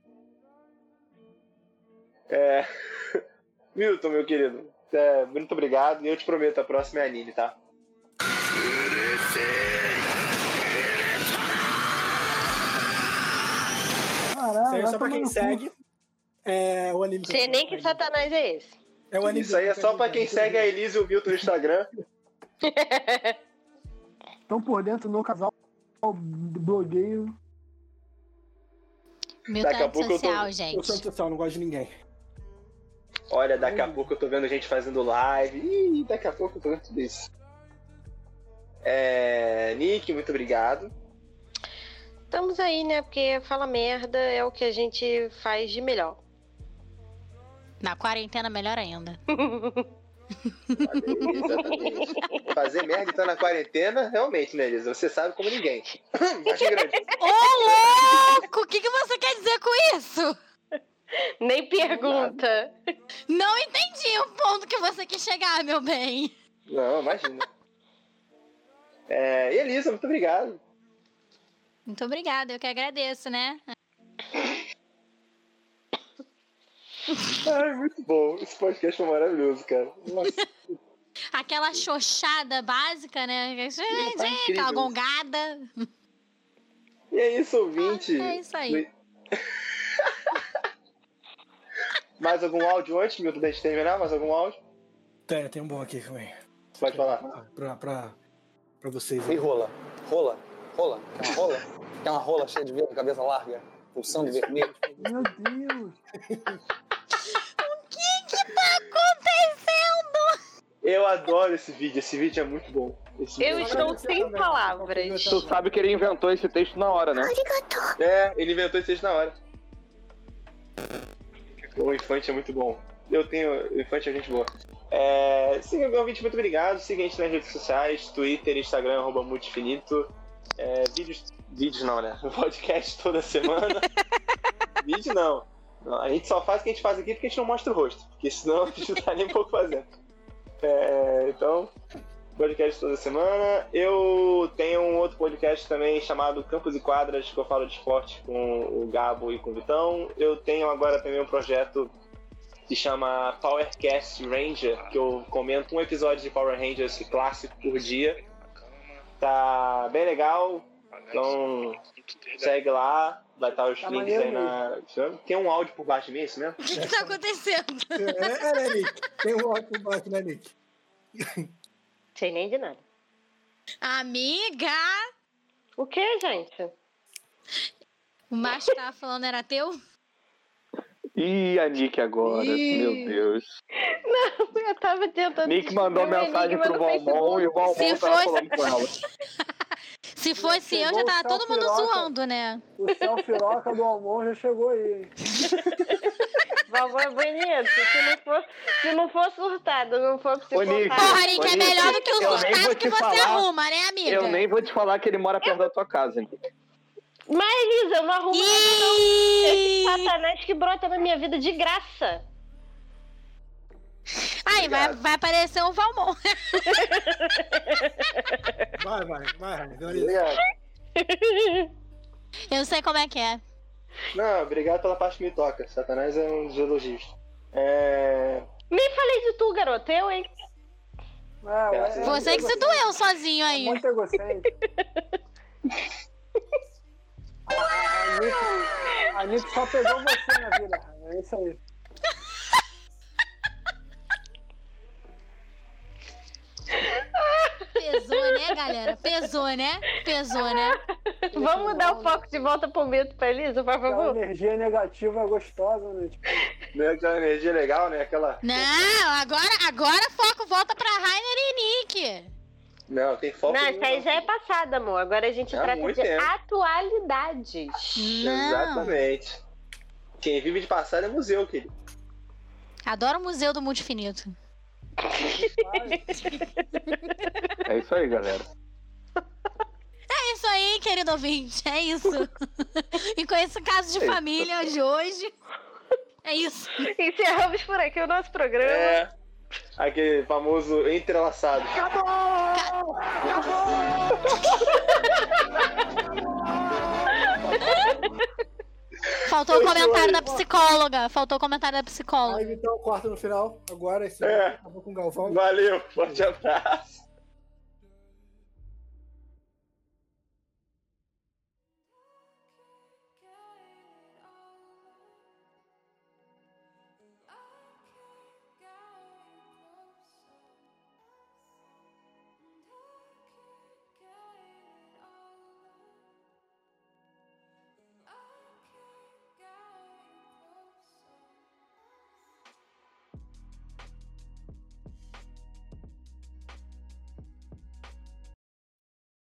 É... Milton, meu querido, é, muito obrigado. E eu te prometo, a próxima é a Nini, tá? Caralho, Isso aí é vai só pra tomar quem no cu. segue. É o anime. que eu Sei nem que tô satanás é esse. É o anime Isso aí é que eu só tô pra quem segue a Elise e o Milton no Instagram. Estão por dentro no casal blogueiro. Milton Daqui a é pouco eu tô- social, Eu gente. sou antissocial, não gosto de ninguém. Olha, daqui a pouco eu tô vendo gente fazendo live. Ih, daqui a pouco eu tô vendo tudo isso. É... Nick, muito obrigado. Estamos aí, né? Porque fala merda é o que a gente faz de melhor. Na quarentena, melhor ainda. Exatamente. Fazer merda e tá na quarentena, realmente, né, Elisa? Você sabe como ninguém. Acho grande. Ô, louco! O que, que você quer dizer com isso? Nem pergunta. Não entendi o ponto que você quis chegar, meu bem. Não, imagina. É, e Elisa, muito obrigado. Muito obrigada, eu que agradeço, né? Ai, muito bom. Esse podcast foi maravilhoso, cara. Nossa. Aquela xoxada básica, né? Tá Aquela gongada. E é isso, ouvinte. Ah, é isso aí. Mais algum áudio antes, Milton, da gente terminar? Mais algum áudio? Tem, tem um bom aqui também. Pode falar. Pra, pra, pra vocês. E rola, rola, rola. Quer uma rola? Quer uma rola cheia de vento, cabeça larga, pulsando vermelho? Meu Deus. O que que tá acontecendo? Eu adoro esse vídeo, esse vídeo é muito bom. Esse Eu vídeo- estou sem palavras. Tu sabe que ele inventou esse texto na hora, né? É, ele inventou esse texto na hora. O Infante é muito bom. Eu tenho... O Infante é gente boa. É... Siga o ouvinte, muito obrigado. Siga a gente nas redes sociais, Twitter, Instagram, arroba Multifinito. É, vídeos... Vídeos não, né? Podcast toda semana. Vídeo não. não. A gente só faz o que a gente faz aqui porque a gente não mostra o rosto. Porque senão a gente não tá nem um pouco fazendo. É, então... Podcast toda semana. Eu tenho um outro podcast também chamado Campos e Quadras, que eu falo de esporte com o Gabo e com o Vitão. Eu tenho agora também um projeto que chama Powercast Ranger, que eu comento um episódio de Power Rangers clássico por dia. Tá bem legal. Então segue lá, vai estar os Tá links aí maneiro na. Tem um áudio por baixo de mim, é isso mesmo? O que que tá acontecendo? É, é, né, Nick? Tem um óculos por baixo, né, Nick? Sei nem de nada. Amiga! O que, gente? O macho que tava falando era teu? Ih, a Nick agora, Ih. meu Deus. Não, eu tava tentando. Nick mandou descobrir o mensagem enigma pro do Valmon Facebook. e o Valmon Se tava fosse- falando com ela. Se fosse eu, chegou já o tava todo mundo Celpiroca. zoando, né? O Celfiroca do Almon já chegou aí, hein? Vovô é bonito. Se não for, se não for surtado, não for Ô, Nick, psicopata. Porra, Nick, é Nick, melhor do que o eu nem vou surtado te que você falar- arruma, né, amiga? Eu nem vou te falar que ele mora perto da tua casa, Nick. Mas, Elisa, eu não arrumo nada, não. Esse Ih! satanás que brota na minha vida de graça. Aí, vai, vai aparecer o Valmon. Vai, vai, vai, vai. Obrigado. Eu sei como é que é. Não, obrigado pela parte que me toca. Satanás é um dos elogios. É... Nem falei de tu, garoto. Eu, hein? É, Graças é a muito Você que se egocêntrico. doeu sozinho É aí. muito egocêntrico. A Nick, a Nick só pegou você na vida. É isso aí. Pesou, né, galera? Pesou, né? Pesou, né? Vamos dar o foco de volta pro mito pra Elisa, por Aquela favor. energia negativa é gostosa, né? Tipo, Não é aquela energia legal, né? Aquela... Não, agora, agora foco volta pra Rainer e Nick. Não, tem foco. Não, nenhum, isso aí já é passado, amor. Agora a gente Há trata muito de tempo. atualidades. Não. Exatamente. Quem vive de passado é museu, querido. Adoro o Museu do Multifinito. É isso aí, galera. É isso aí, querido ouvinte. É isso. E com esse caso de É isso. família de hoje, é isso. Encerramos por aqui o nosso programa. É. Aquele famoso entrelaçado. Faltou o Eu comentário chorei. da psicóloga. Faltou o comentário da psicóloga. Aí então corta no final. Agora esse É. acabou com o Galvão. Valeu, forte abraço.